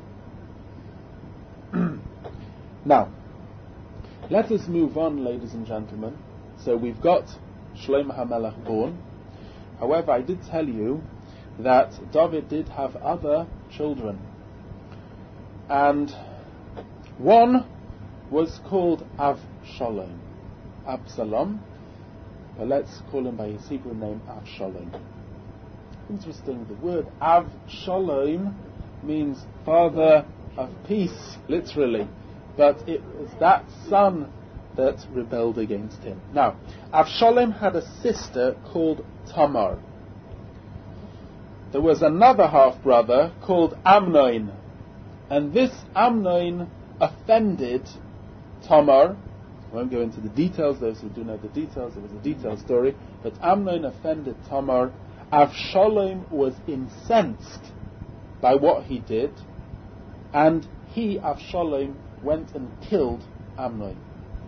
Now, let us move on, ladies and gentlemen. So we've got Shlomo HaMelech born. However, I did tell you that David did have other children. And one was called Avshalom. Absalom. But let's call him by his Hebrew name, Avshalom. Interesting, the word Avshalom means father of peace, literally. But it was that son that rebelled against him. Now, Avshalom had a sister called Tamar. There was another half-brother called Amnon. And this Amnon offended Tamar. I won't go into the details, those who do know the details, it was a detailed story. But Amnon offended Tamar. Avshalom was incensed by what he did. And he, Avshalom, went and killed Amnon.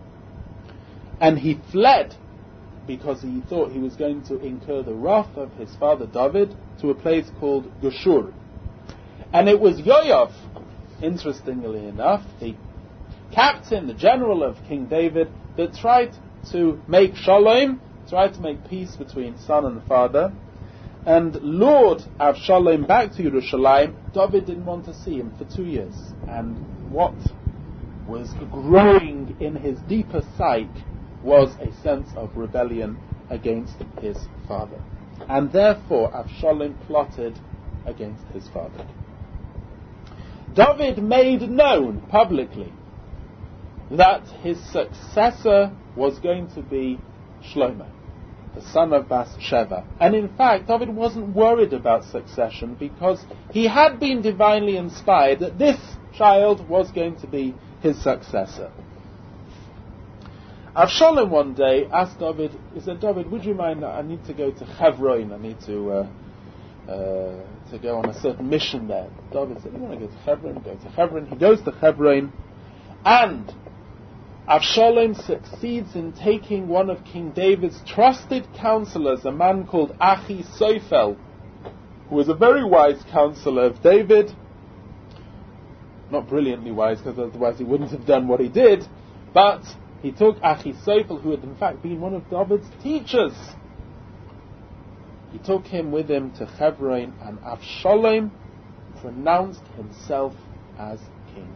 And he fled because he thought he was going to incur the wrath of his father David to a place called Geshur. And it was Yoav, interestingly enough, the captain, the general of King David, that tried to make shalom, tried to make peace between son and father, and lured Avshalom back to Yerushalayim. David didn't want to see him for two years. And what was growing in his deeper psyche was a sense of rebellion against his father. And therefore Avshalom plotted against his father. David made known publicly that his successor was going to be Shlomo, the son of Bathsheba. And in fact, David wasn't worried about succession because he had been divinely inspired that this child was going to be his successor. Avshalom one day asked David, he said, David, would you mind, I need to go to Hebron, I need to uh, uh, to go on a certain mission there. David said, you want to go to Hebron? Go to Hebron. He goes to Hebron, and Avshalom succeeds in taking one of King David's trusted counselors, a man called Achisophel, who was a very wise counselor of David. Not brilliantly wise, because otherwise he wouldn't have done what he did, but he took Achisophel, who had in fact been one of David's teachers. He took him with him to Hebron, and Avshalom pronounced himself as king.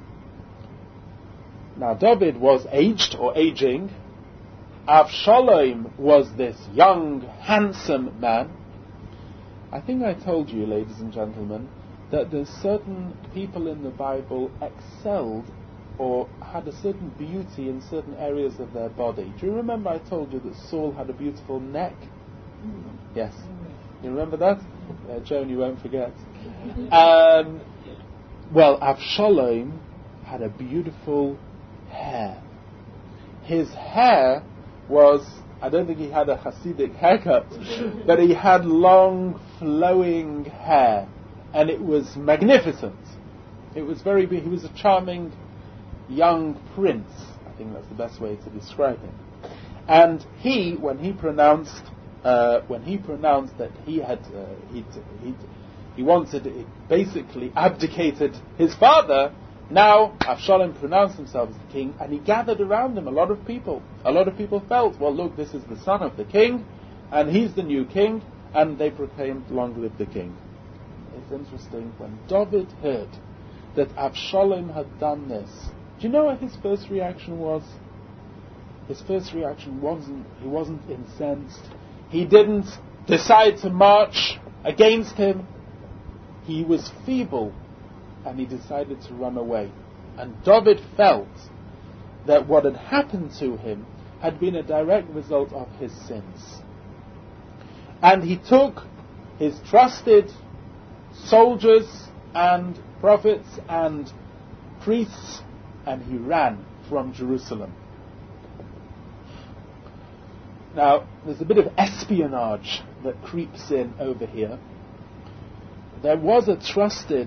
Now David was aged or aging. Avshalom was this young, handsome man. I think I told you, ladies and gentlemen, that there's certain people in the Bible excelled or had a certain beauty in certain areas of their body. Do you remember I told you that Saul had a beautiful neck? Mm. Yes. You remember that? Uh, Joan, you won't forget. Um, well, Avshalom had a beautiful hair. His hair was, I don't think he had a Hasidic haircut, but he had long, flowing hair. And it was magnificent. It was very big. He was a charming young prince. I think that's the best way to describe him. And he, when he pronounced, uh, when he pronounced that he had, uh, he'd, he'd, he wanted, it basically abdicated his father. Now Avshalom pronounced himself as the king, and he gathered around him a lot of people. A lot of people felt, well, look, this is the son of the king, and he's the new king, and they proclaimed, "Long live the king." It's interesting, when David heard that Avshalom had done this, do you know what his first reaction was? His first reaction wasn't, he wasn't incensed. He didn't decide to march against him. He was feeble, and he decided to run away. And David felt that what had happened to him had been a direct result of his sins. And he took his trusted soldiers and prophets and priests, and he ran from Jerusalem. Now, there's a bit of espionage that creeps in over here. There was a trusted,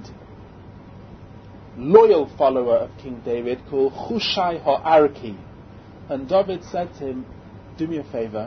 loyal follower of King David called Hushai Ha'arki. And David said to him, do me a favor,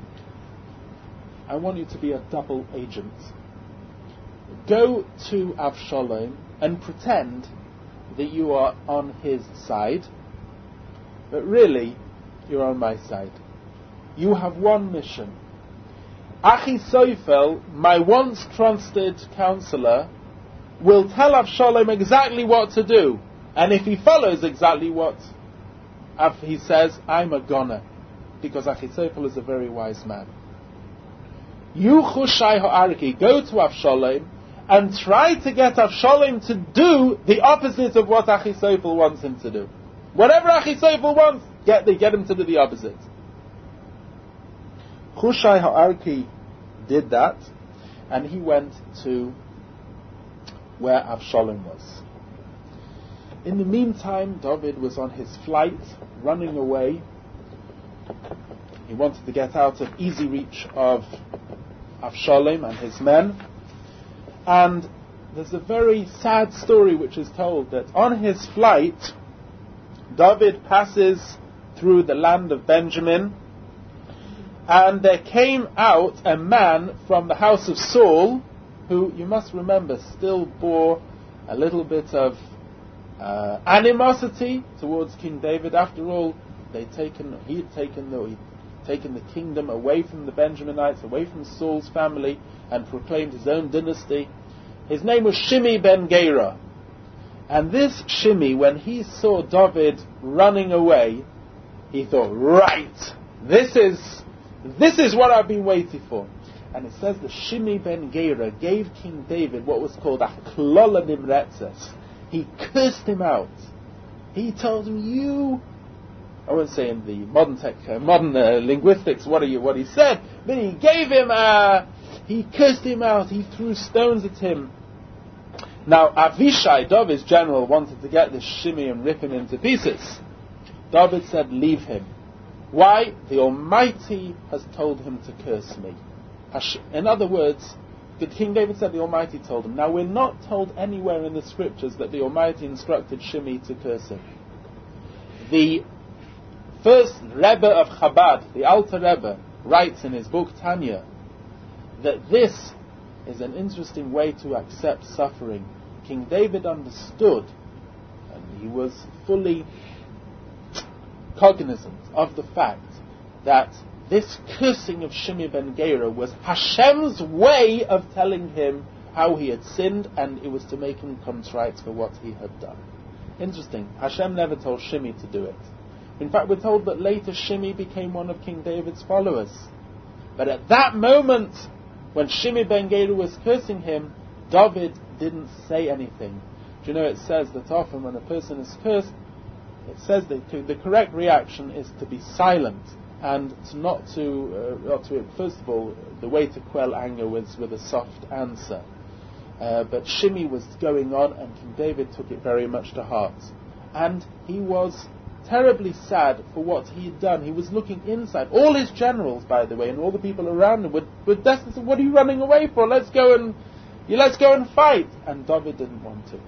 I want you to be a double agent. Go to Avshalom and pretend that you are on his side, but really, you're on my side. You have one mission. Achitophel, my once trusted counselor, will tell Avshalom exactly what to do. And if he follows exactly what he says, I'm a goner. Because Achitophel is a very wise man. You, Hushai Ha'arki, go to Avshalom and try to get Avshalom to do the opposite of what Achitophel wants him to do. Whatever Achitophel wants, get, they get him to do the opposite. Hushai Ha'arki did that, and he went to where Avshalom was. In the meantime, David was on his flight, running away. He wanted to get out of easy reach of Avshalom and his men. And there's a very sad story which is told that on his flight, David passes through the land of Benjamin, and there came out a man from the house of Saul, who, you must remember, still bore a little bit of uh, animosity towards King David. After all, they'd taken, he had taken the, he'd taken the kingdom away from the Benjaminites, away from Saul's family, and proclaimed his own dynasty. His name was Shimei ben Gera. And this Shimei, when he saw David running away, he thought, right, this is this is what I've been waiting for. And it says that Shimei ben Gera gave King David what was called a klola nimretzes. He cursed him out. He told him, you, I won't say in the modern tech, uh, modern uh, linguistics what he, what he said, but he gave him a, he cursed him out, he threw stones at him. Now Avishai, David's general, wanted to get this Shimei and rip him into pieces. David said, leave him. Why? The Almighty has told him to curse me. In other words, King David said the Almighty told him. Now we're not told anywhere in the scriptures that the Almighty instructed Shimei to curse him. The first Rebbe of Chabad, the Alter Rebbe, writes in his book Tanya that this is an interesting way to accept suffering. King David understood, and he was fully cognizant of the fact that this cursing of Shimei ben Gera was Hashem's way of telling him how he had sinned, and it was to make him contrite for what he had done. Interesting. Hashem never told Shimei to do it. In fact, we're told that later Shimei became one of King David's followers. But at that moment, when Shimei ben Gera was cursing him, David didn't say anything. Do you know, it says that often when a person is cursed, it says that to, the correct reaction is to be silent, and to not to, uh, not to, first of all, the way to quell anger was with a soft answer. Uh, but Shimei was going on, and King David took it very much to heart. And he was terribly sad for what he had done. He was looking inside. All his generals, by the way, and all the people around him were, were desperate. What are you running away for? Let's go and you let's go and fight. And David didn't want to.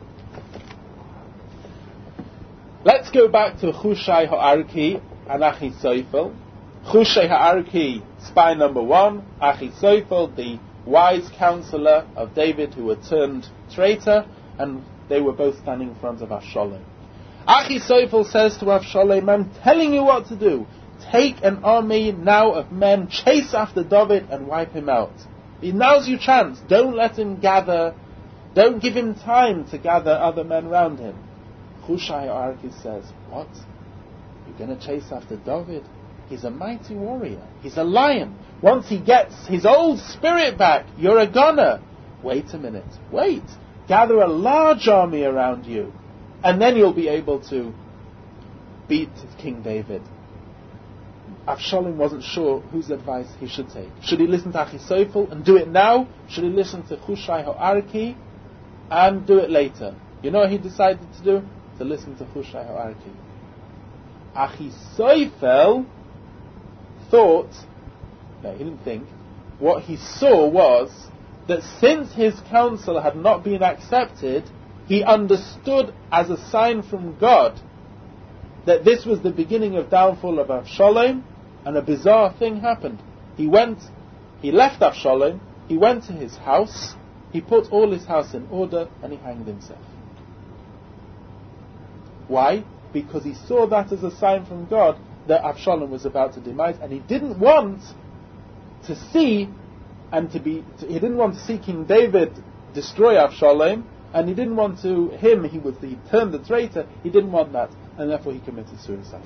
Let's go back to Hushai Ha'arki and Achitophel. Hushai Ha'arki, spy number one. Achitophel, the wise counselor of David who had turned traitor, and they were both standing in front of Avshalom. Achitophel says to Avshalom, I'm telling you what to do. Take an army now of men, chase after David and wipe him out. Now's your chance. Don't let him gather, don't give him time to gather other men round him. Hushai Ha'arki says, what? You're going to chase after David? He's a mighty warrior. He's a lion. Once he gets his old spirit back, you're a gunner. Wait a minute. Wait. Gather a large army around you, and then you'll be able to beat King David. Avshalom wasn't sure whose advice he should take. Should he listen to Achitophel and do it now? Should he listen to Hushai Ha'arki and do it later? You know what he decided to do? To listen to Hushai Ha'arki. Achitophel thought, no, he didn't think, what he saw was that since his counsel had not been accepted, he understood as a sign from God that this was the beginning of downfall of Avshalom, and a bizarre thing happened. He went, he left Avshalom, he went to his house, he put all his house in order, and he hanged himself. Why? Because he saw that as a sign from God that Avshalom was about to demise, and he didn't want to see and to be. To, he didn't want to see King David destroy Avshalom, and he didn't want to him. He was the termed the traitor. He didn't want that, and therefore he committed suicide.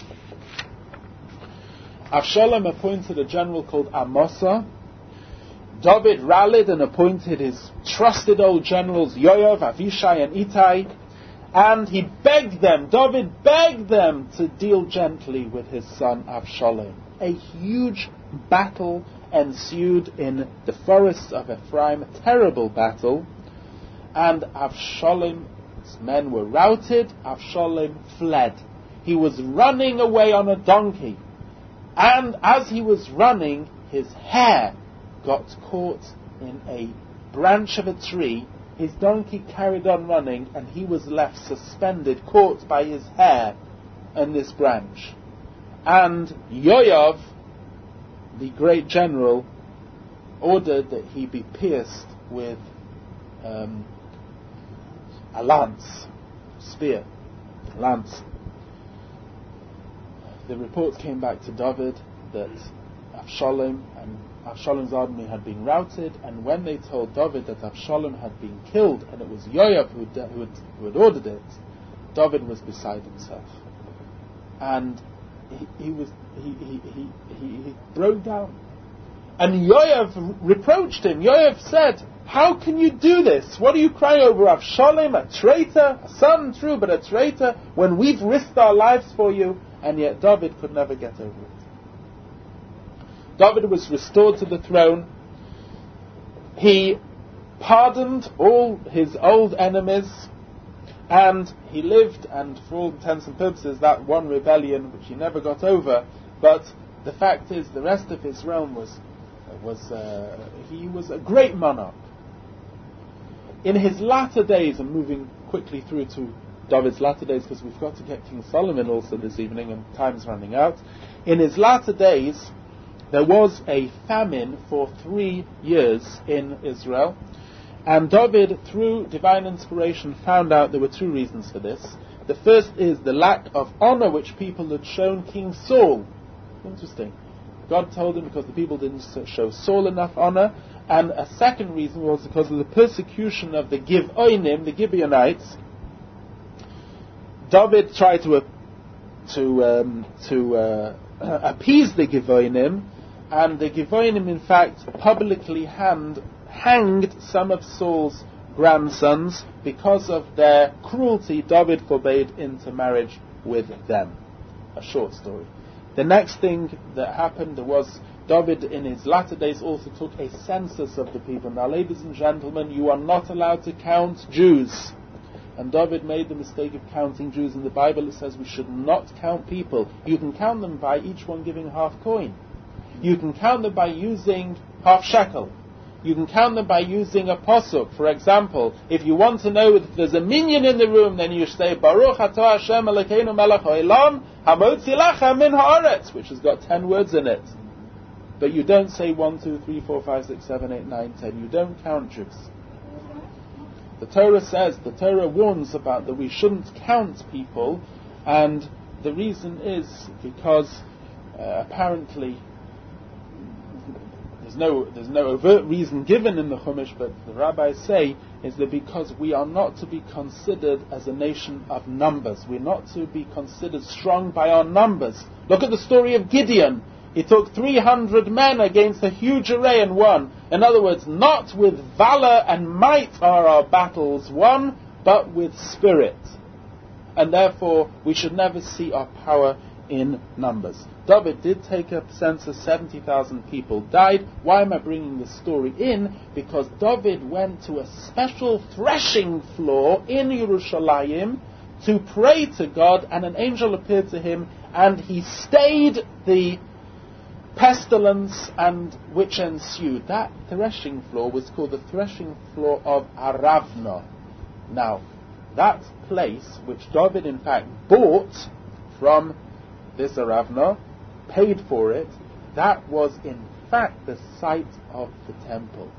Avshalom appointed a general called Amasa. David rallied and appointed his trusted old generals Yoav, Avishai, and Ittai. And he begged them, David begged them to deal gently with his son Avshalom. A huge battle ensued in the forests of Ephraim, a terrible battle. And Avshalom's men were routed. Avshalom fled. He was running away on a donkey. And as he was running, his hair got caught in a branch of a tree. His donkey carried on running, and he was left suspended, caught by his hair in this branch. And Yoav, the great general, ordered that he be pierced with um, a lance, spear, lance. The report came back to David that Avshalom and Avshalom's army had been routed, and when they told David that Avshalom had been killed, and it was Yoav who, de- who, had, who had ordered it, David was beside himself, and he, he was he he, he he he broke down, and Yoav reproached him. Yoav said, "How can you do this? What are you crying over? Avshalom, a traitor, a son, true, but a traitor, when we've risked our lives for you?" And yet David could never get over it. David was restored to the throne. He pardoned all his old enemies, and he lived, and for all intents and purposes, that one rebellion which he never got over. But the fact is, the rest of his realm was, was uh, he was a great monarch. In his latter days, and moving quickly through to David's latter days, because we've got to get King Solomon also this evening, and time's running out. In his latter days, there was a famine for three years in Israel, and David, through divine inspiration, found out there were two reasons for this. The first is the lack of honor which people had shown King Saul. Interesting. God told him because the people didn't show Saul enough honor, and a second reason was because of the persecution of the Gibeonites, the Gibeonites. David tried to uh, to um, to uh, appease the Gibeonites, and the Gibeonites, in fact, publicly hand, hanged some of Saul's grandsons because of their cruelty. David forbade intermarriage with them. A short story. The next thing that happened was David, in his latter days, also took a census of the people. Now, ladies and gentlemen, you are not allowed to count Jews. And David made the mistake of counting Jews. In the Bible it says we should not count people. You can count them by each one giving half coin. You can count them by using half shekel. You can count them by using a posuk. For example, if you want to know if there's a minion in the room, then you say, Baruch atah Hashem Elokeinu melech ha'olam, hamotzi lachem min ha'aretz, which has got ten words in it. But you don't say one, two, three, four, five, six, seven, eight, nine, ten. You don't count Jews. The Torah says, the Torah warns about that we shouldn't count people, and the reason is because uh, apparently there's no there's no overt reason given in the Chumash, but the rabbis say is that because we are not to be considered as a nation of numbers. We're not to be considered strong by our numbers. Look at the story of Gideon. He took three hundred men against a huge array and won. In other words, not with valor and might are our battles won, but with spirit. And therefore, we should never see our power in numbers. David did take a census, seventy thousand people died. Why am I bringing this story in? Because David went to a special threshing floor in Yerushalayim to pray to God, and an angel appeared to him, and he stayed the pestilence and which ensued. That threshing floor was called the threshing floor of Aravna. Now, that place, which David in fact bought from this Aravna, paid for it, that was in fact the site of the temple.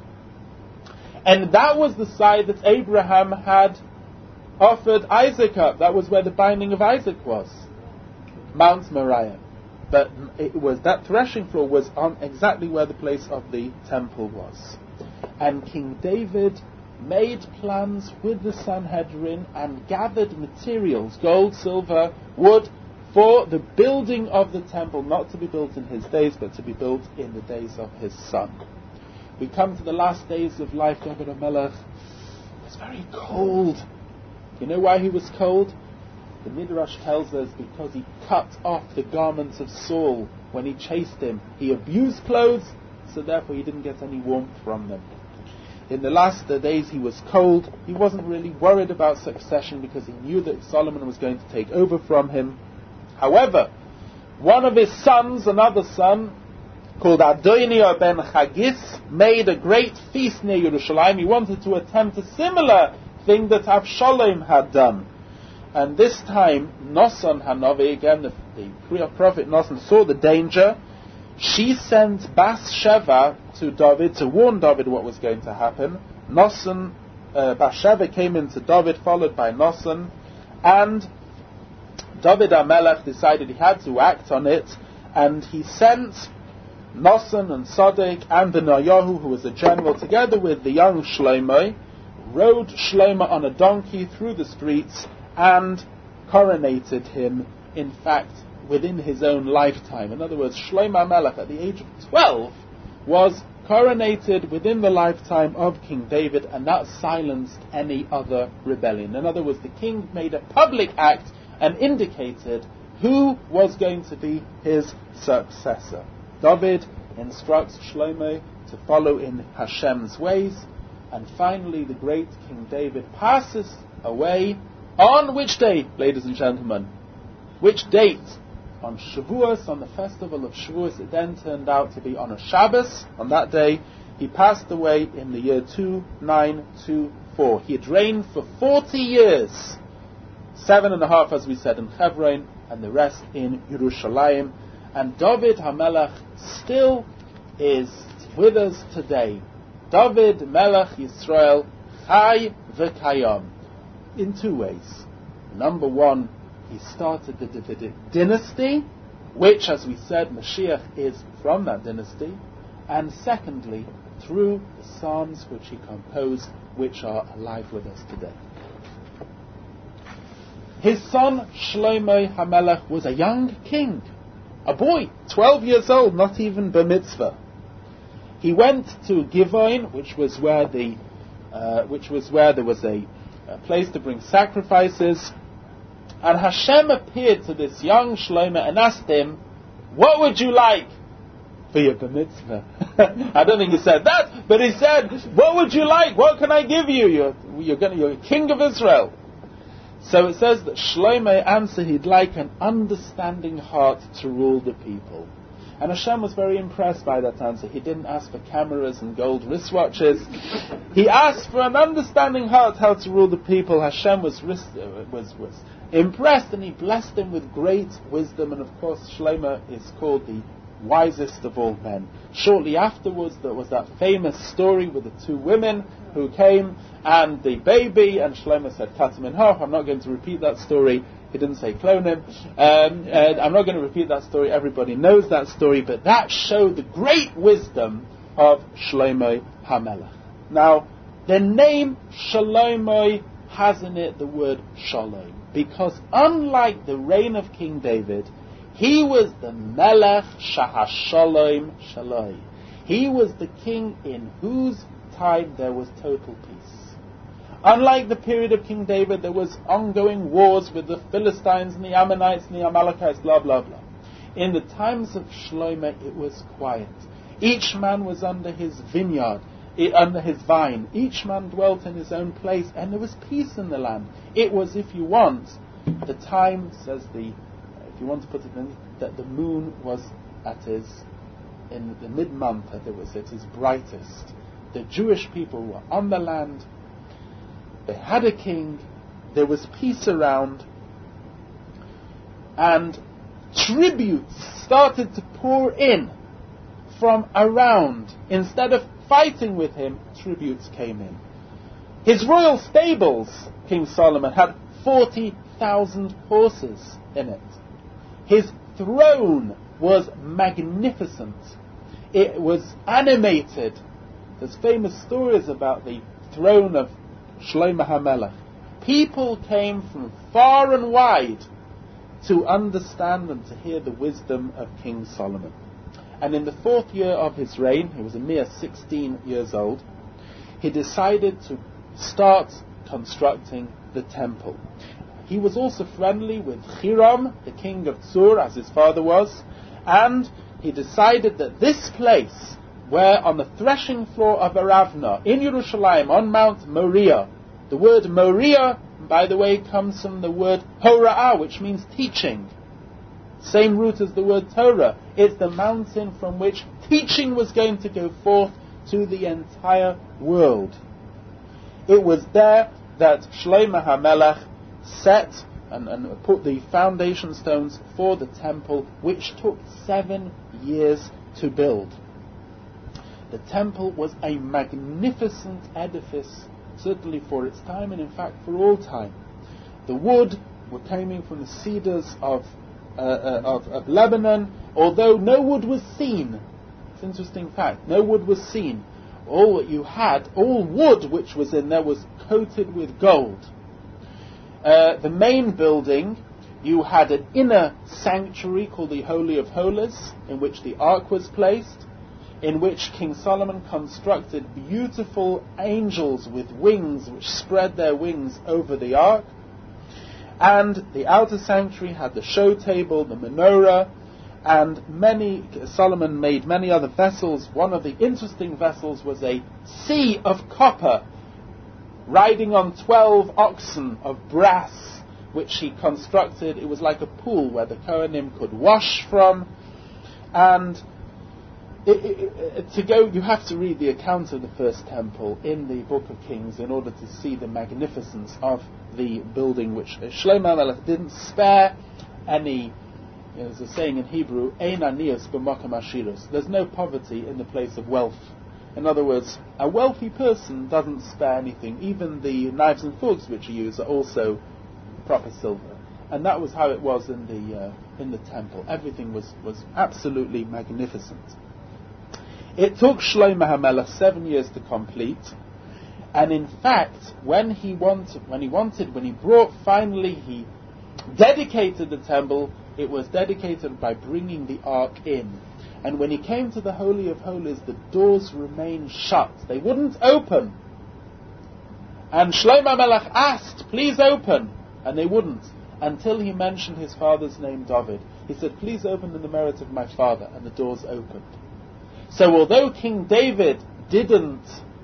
And that was the site that Abraham had offered Isaac up. That was where the binding of Isaac was. Mount Moriah. But it was, that threshing floor was on exactly where the place of the temple was. And King David made plans with the Sanhedrin and gathered materials, gold, silver, wood, for the building of the temple, not to be built in his days, but to be built in the days of his son. We come to the last days of life. David HaMelech was very cold. You know why he was cold? The Midrash tells us because he cut off the garments of Saul when he chased him. He abused clothes, so therefore he didn't get any warmth from them. In the last days he was cold. He wasn't really worried about succession because he knew that Solomon was going to take over from him. However, one of his sons, another son, called Adoniah ben Chagis, made a great feast near Yerushalayim. He wanted to attempt a similar thing that Avshalom had done. And this time, Nosson Hanavi, again the, the prophet Nosson, saw the danger. She sent Bathsheba to David to warn David what was going to happen. Nosson, uh, Bathsheba came into David, followed by Nosson, and David HaMelech decided he had to act on it, and he sent Nosson and Sadiq and the Nayahu, who was a general, together with the young Shlomo, rode Shlomo on a donkey through the streets and coronated him, in fact, within his own lifetime. In other words, Shlomo HaMelech, at the age of twelve, was coronated within the lifetime of King David, and that silenced any other rebellion. In other words, the king made a public act and indicated who was going to be his successor. David instructs Shlomo to follow in Hashem's ways, and finally the great King David passes away on which day, ladies and gentlemen? Which date? On Shavuos, on the festival of Shavuos. It then turned out to be on a Shabbos. On that day, he passed away in the year two nine two four. He had reigned for forty years. Seven and a half, as we said, in Hebron, and the rest in Yerushalayim. And David HaMelech still is with us today. David Melech Yisrael Chai V'Kayam. In two ways. Number one, he started the Davidic dynasty, which, as we said, Mashiach is from that dynasty. And secondly, through the Psalms which he composed, which are alive with us today. His son Shlomo HaMelech was a young king, a boy, twelve years old, not even bar mitzvah. He went to Givon, which was where the, uh, which was where there was a, a place to bring sacrifices, and Hashem appeared to this young Shlomo and asked him, "What would you like for your bar mitzvah?" I don't think he said that, but he said, "What would you like? What can I give you? You're you're, gonna, you're king of Israel." So it says that Shlomo answered he'd like an understanding heart to rule the people. And Hashem was very impressed by that answer. He didn't ask for cameras and gold wristwatches. He asked for an understanding heart how to rule the people. Hashem was, was, was impressed, and he blessed him with great wisdom. And of course, Shlomo is called the wisest of all men. Shortly afterwards, there was that famous story with the two women who came and the baby, and Shlomo said, "Cut him in half." I'm not going to repeat that story. He didn't say clone him. Um, and I'm not going to repeat that story. Everybody knows that story, but that showed the great wisdom of Shlomo HaMelech. Now, the name Shlomo has in it the word Shalom, because unlike the reign of King David, he was the Melech Shahashalom Shaloi. He was the king in whose time there was total peace. Unlike the period of King David, there was ongoing wars with the Philistines and the Ammonites and the Amalekites, blah, blah, blah. In the times of Shlomo, it was quiet. Each man was under his vineyard, under his vine. Each man dwelt in his own place, and there was peace in the land. It was, if you want, the time, says the, if you want to put it in, that the moon was at its in the mid-month that it was at its brightest. The Jewish people were on the land. They had a king. There was peace around. And tributes started to pour in from around. Instead of fighting with him, tributes came in. His royal stables, King Solomon, had forty thousand horses in it. His throne was magnificent. It was animated. There's famous stories about the throne of Shlomo HaMelech. People came from far and wide to understand and to hear the wisdom of King Solomon. And in the fourth year of his reign, he was a mere sixteen years old, he decided to start constructing the temple. He was also friendly with Hiram, the king of Tsur, as his father was, and he decided that this place, where on the threshing floor of Aravna, in Yerushalayim, on Mount Moriah, the word Moriah, by the way, comes from the word Hora'ah, which means teaching. Same root as the word Torah. It's the mountain from which teaching was going to go forth to the entire world. It was there that Shlomo HaMelech set and, and put the foundation stones for the temple, which took seven years to build. The temple was a magnificent edifice, certainly for its time, and in fact for all time. The wood were coming from the cedars of, uh, uh, of, of Lebanon, although no wood was seen. It's an interesting fact. No wood was seen. All that you had, all wood which was in there was coated with gold. Uh, the main building, you had an inner sanctuary called the Holy of Holies, in which the Ark was placed, in which King Solomon constructed beautiful angels with wings which spread their wings over the Ark. And the outer sanctuary had the show table, the menorah, and many, Solomon made many other vessels. One of the interesting vessels was a sea of copper riding on twelve oxen of brass, which he constructed. It was like a pool where the Kohanim could wash from. And it, it, it, to go, you have to read the account of the first temple in the Book of Kings in order to see the magnificence of the building, which Shlomo HaMelech didn't spare any. You know, there's a saying in Hebrew, Ein anius b'makom ashirus. There's no poverty in the place of wealth. In other words, a wealthy person doesn't spare anything. Even the knives and forks which you use are also proper silver. And that was how it was in the uh, in the temple. Everything was, was absolutely magnificent. It took Shlomo HaMelech seven years to complete. And in fact, when he wanted, when he wanted, when he brought, finally he dedicated the temple, it was dedicated by bringing the ark in. And when he came to the Holy of Holies, the doors remained shut. They wouldn't open. And Shlomo HaMelech asked, please open. And they wouldn't, until he mentioned his father's name, David. He said, please open in the merit of my father. And the doors opened. So although King David didn't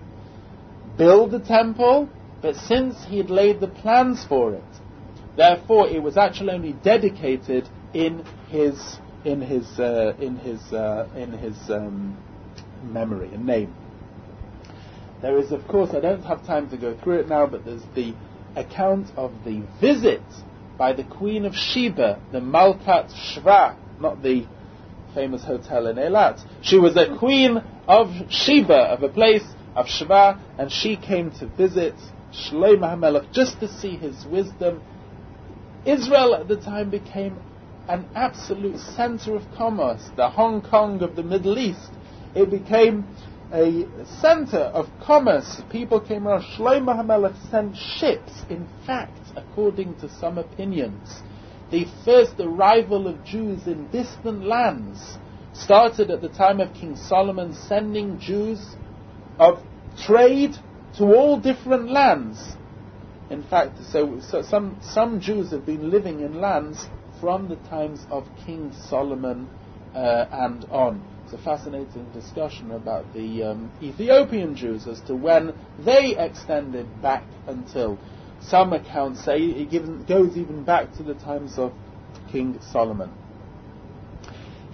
build the temple, but since he had laid the plans for it, therefore it was actually only dedicated in his in his uh, in his uh, in his um, memory and name. There is, of course, I don't have time to go through it now, but there's the account of the visit by the Queen of Sheba, the Malkat Shva, not the famous hotel in Eilat. She was a queen of Sheba, of a place of Sheba, and she came to visit Shlomo HaMelech just to see his wisdom. Israel at the time became an absolute center of commerce, the Hong Kong of the Middle East. It became a center of commerce. People came around. Shlomo HaMelech sent ships. In fact, according to some opinions, the first arrival of Jews in distant lands started at the time of King Solomon, sending Jews of trade to all different lands. In fact, so, so some some Jews have been living in lands from the times of King Solomon uh, and on. It's a fascinating discussion about the um, Ethiopian Jews as to when they extended back until. Some accounts say it even, goes even back to the times of King Solomon.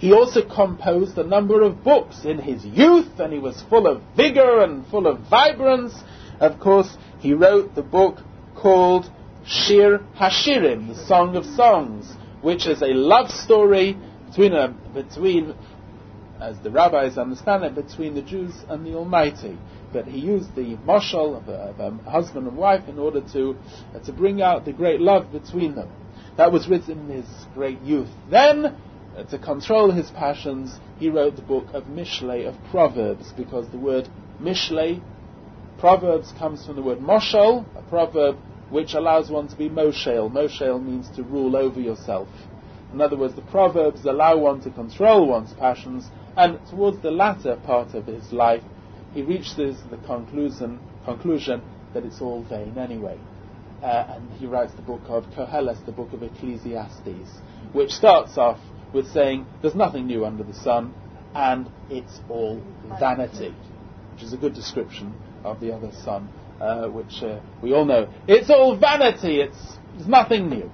He also composed a number of books in his youth, and he was full of vigor and full of vibrance. Of course, he wrote the book called Shir Hashirim, the Song of Songs, which is a love story between, a, between, as the rabbis understand it, between the Jews and the Almighty. But he used the mashal of a, of a husband and wife in order to, uh, to bring out the great love between them. That was written in his great youth. Then, Uh, to control his passions, he wrote the book of Mishlei, of Proverbs, because the word Mishlei, Proverbs, comes from the word Moshel, a proverb which allows one to be Moshel. Moshel means to rule over yourself. In other words, the Proverbs allow one to control one's passions, and towards the latter part of his life, he reached this, the conclusion, conclusion that it's all vain anyway. Uh, and he writes the book of Koheles, the book of Ecclesiastes, which starts off with saying there's nothing new under the sun and it's all vanity, which is a good description of the other sun, uh, which uh, we all know. It's all vanity, it's, it's nothing new.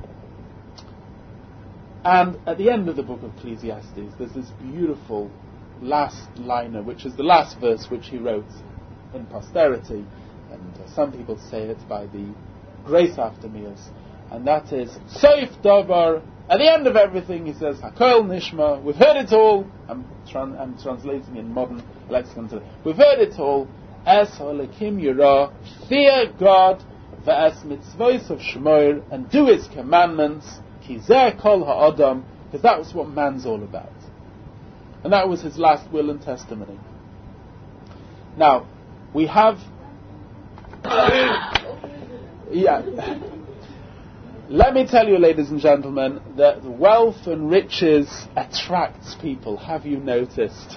And at the end of the book of Ecclesiastes, there's this beautiful last liner, which is the last verse which he wrote in posterity, and uh, some people say it by the grace after meals, and that is Soif Davar. At the end of everything, he says, Hakol Nishma, we've heard it all. I'm, tran- I'm translating in modern lexicon today. We've heard it all. Es Holakim Yirah, fear God, ve'es mitzvos of Shmoir, and do His commandments, ki zeh kol ha'adam, because that was what man's all about. And that was his last will and testimony. Now, we have... yeah... Let me tell you, ladies and gentlemen, that wealth and riches attracts people. Have you noticed?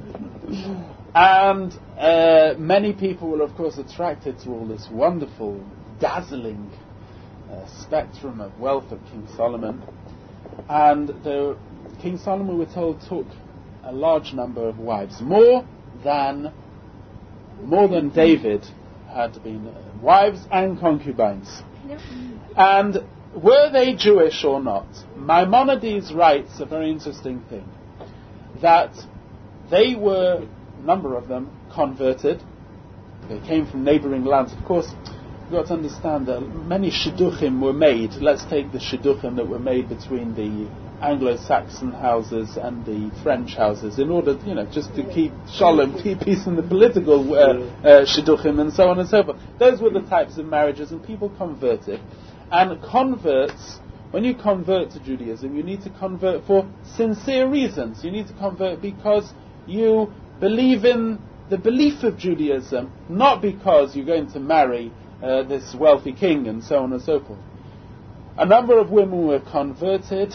And uh, many people were, of course, attracted to all this wonderful, dazzling uh, spectrum of wealth of King Solomon. And the, King Solomon, we're told, took a large number of wives, more than more than David had been uh, wives and concubines. And were they Jewish or not? Maimonides writes a very interesting thing, that they were, a number of them, converted. They came from neighbouring lands. Of course, you've got to understand that many shidduchim were made. Let's take the shidduchim that were made between the Anglo-Saxon houses and the French houses, in order, you know, just to keep shalom, keep peace in the political uh, uh, shidduchim and so on and so forth. Those were the types of marriages, and people converted. And converts, when you convert to Judaism, you need to convert for sincere reasons. You need to convert because you believe in the belief of Judaism, not because you're going to marry uh, this wealthy king and so on and so forth. A number of women were converted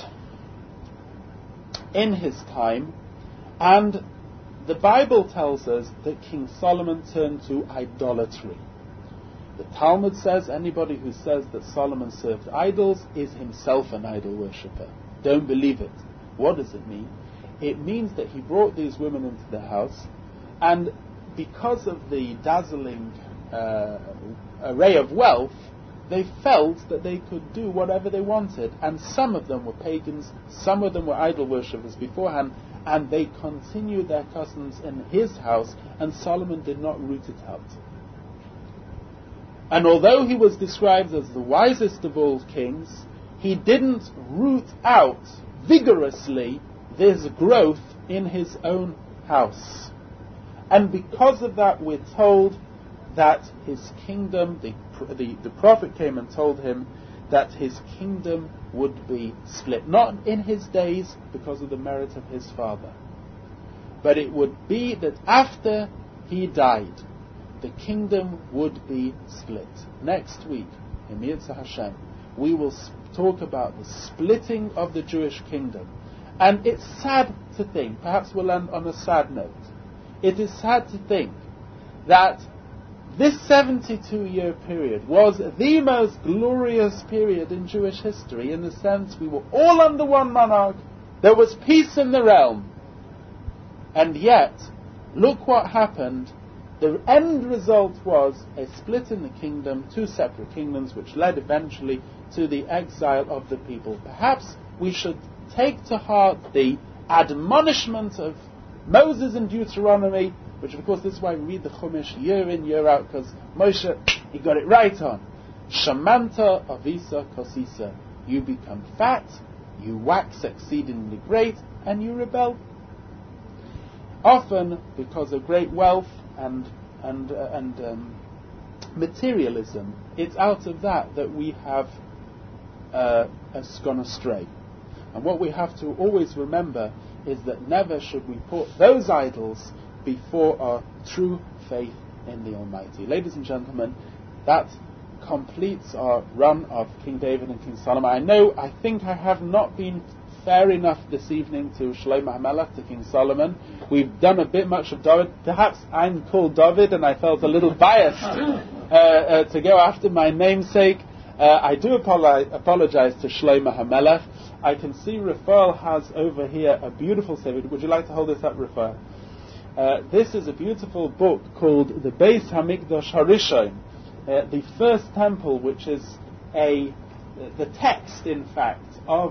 in his time, and the Bible tells us that King Solomon turned to idolatry. The Talmud says anybody who says that Solomon served idols is himself an idol worshipper. Don't believe it. What does it mean? It means that he brought these women into the house, and because of the dazzling uh, array of wealth, they felt that they could do whatever they wanted. And some of them were pagans, some of them were idol worshippers beforehand, and they continued their customs in his house, and Solomon did not root it out. And although he was described as the wisest of all kings, he didn't root out vigorously this growth in his own house. And because of that, we're told that his kingdom, the, the, the prophet came and told him that his kingdom would be split. Not in his days, because of the merit of his father, but it would be that after he died, the kingdom would be split. Next week, in Yirtzeh Hashem, we will talk about the splitting of the Jewish kingdom. And it's sad to think, perhaps we'll end on a sad note, it is sad to think that this seventy-two year period was the most glorious period in Jewish history, in the sense we were all under one monarch, there was peace in the realm. And yet, look what happened. The end result was a split in the kingdom, two separate kingdoms, which led eventually to the exile of the people. Perhaps we should take to heart the admonishment of Moses in Deuteronomy, which of course this is why we read the Chumash year in, year out, because Moshe, he got it right on. Shamanta avisa kosisa. You become fat, you wax exceedingly great, and you rebel. Often because of great wealth and and uh, and um, materialism, it's out of that that we have uh, gone astray. And what we have to always remember is that never should we put those idols before our true faith in the Almighty. Ladies and gentlemen, that completes our run of King David and King Solomon. I know, I think I have not been fair enough this evening to Shlomo HaMelech, to King Solomon. We've done a bit much of David. Perhaps I'm called David and I felt a little biased uh, uh, to go after my namesake. Uh, I do apolo- apologize to Shlomo HaMelech. I can see Raphael has over here a beautiful sefer. Would you like to hold this up, Raphael? Uh, this is a beautiful book called The Beis HaMikdash HaRishon, uh, the first temple, which is a the text, in fact, of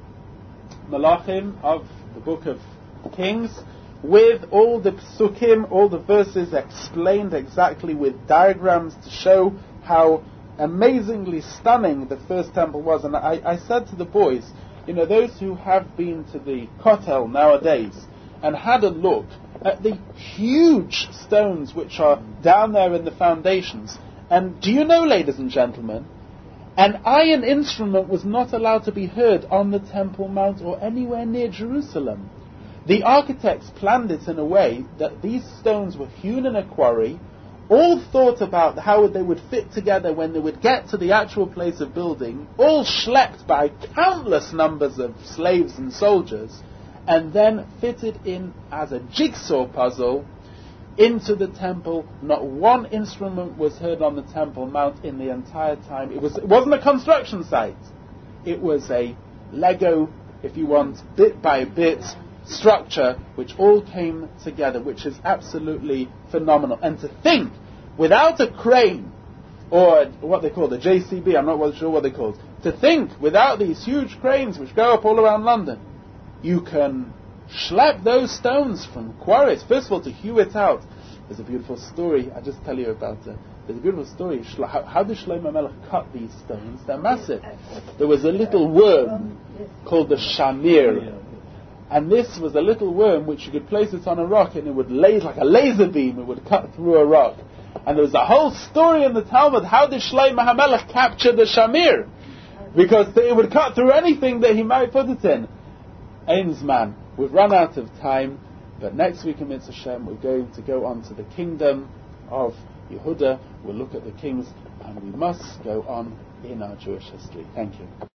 Malachim, of the book of Kings, with all the psukim, all the verses explained exactly with diagrams to show how amazingly stunning the first temple was. And I, I said to the boys, you know, those who have been to the Kotel nowadays and had a look at the huge stones which are down there in the foundations. And do you know, ladies and gentlemen, an iron instrument was not allowed to be heard on the Temple Mount or anywhere near Jerusalem. The architects planned it in a way that these stones were hewn in a quarry, all thought about how they would fit together when they would get to the actual place of building, all schlepped by countless numbers of slaves and soldiers, and then fitted in as a jigsaw puzzle into the temple. Not one instrument was heard on the Temple Mount in the entire time. It was, it wasn't a construction site. It was a Lego, if you want, bit by bit structure which all came together, which is absolutely phenomenal. And to think, without a crane, or what they call the J C B, I'm not really sure what they call it, to think, without these huge cranes which go up all around London, you can schlep those stones from quarries. First of all, to hew it out. There's a beautiful story, I'll just tell you about it. There's a beautiful story. How, how did Shlomo HaMelech cut these stones? They're massive. There was a little worm called the shamir. And this was a little worm which you could place it on a rock and it would laze like a laser beam. It would cut through a rock. And there was a whole story in the Talmud. How did Shlomo HaMelech capture the shamir? Because it would cut through anything that he might put it in. Ainsman, we've run out of time, but next week in Mitzvah Shem we're going to go on to the kingdom of Yehuda. We'll look at the kings, and we must go on in our Jewish history. Thank you.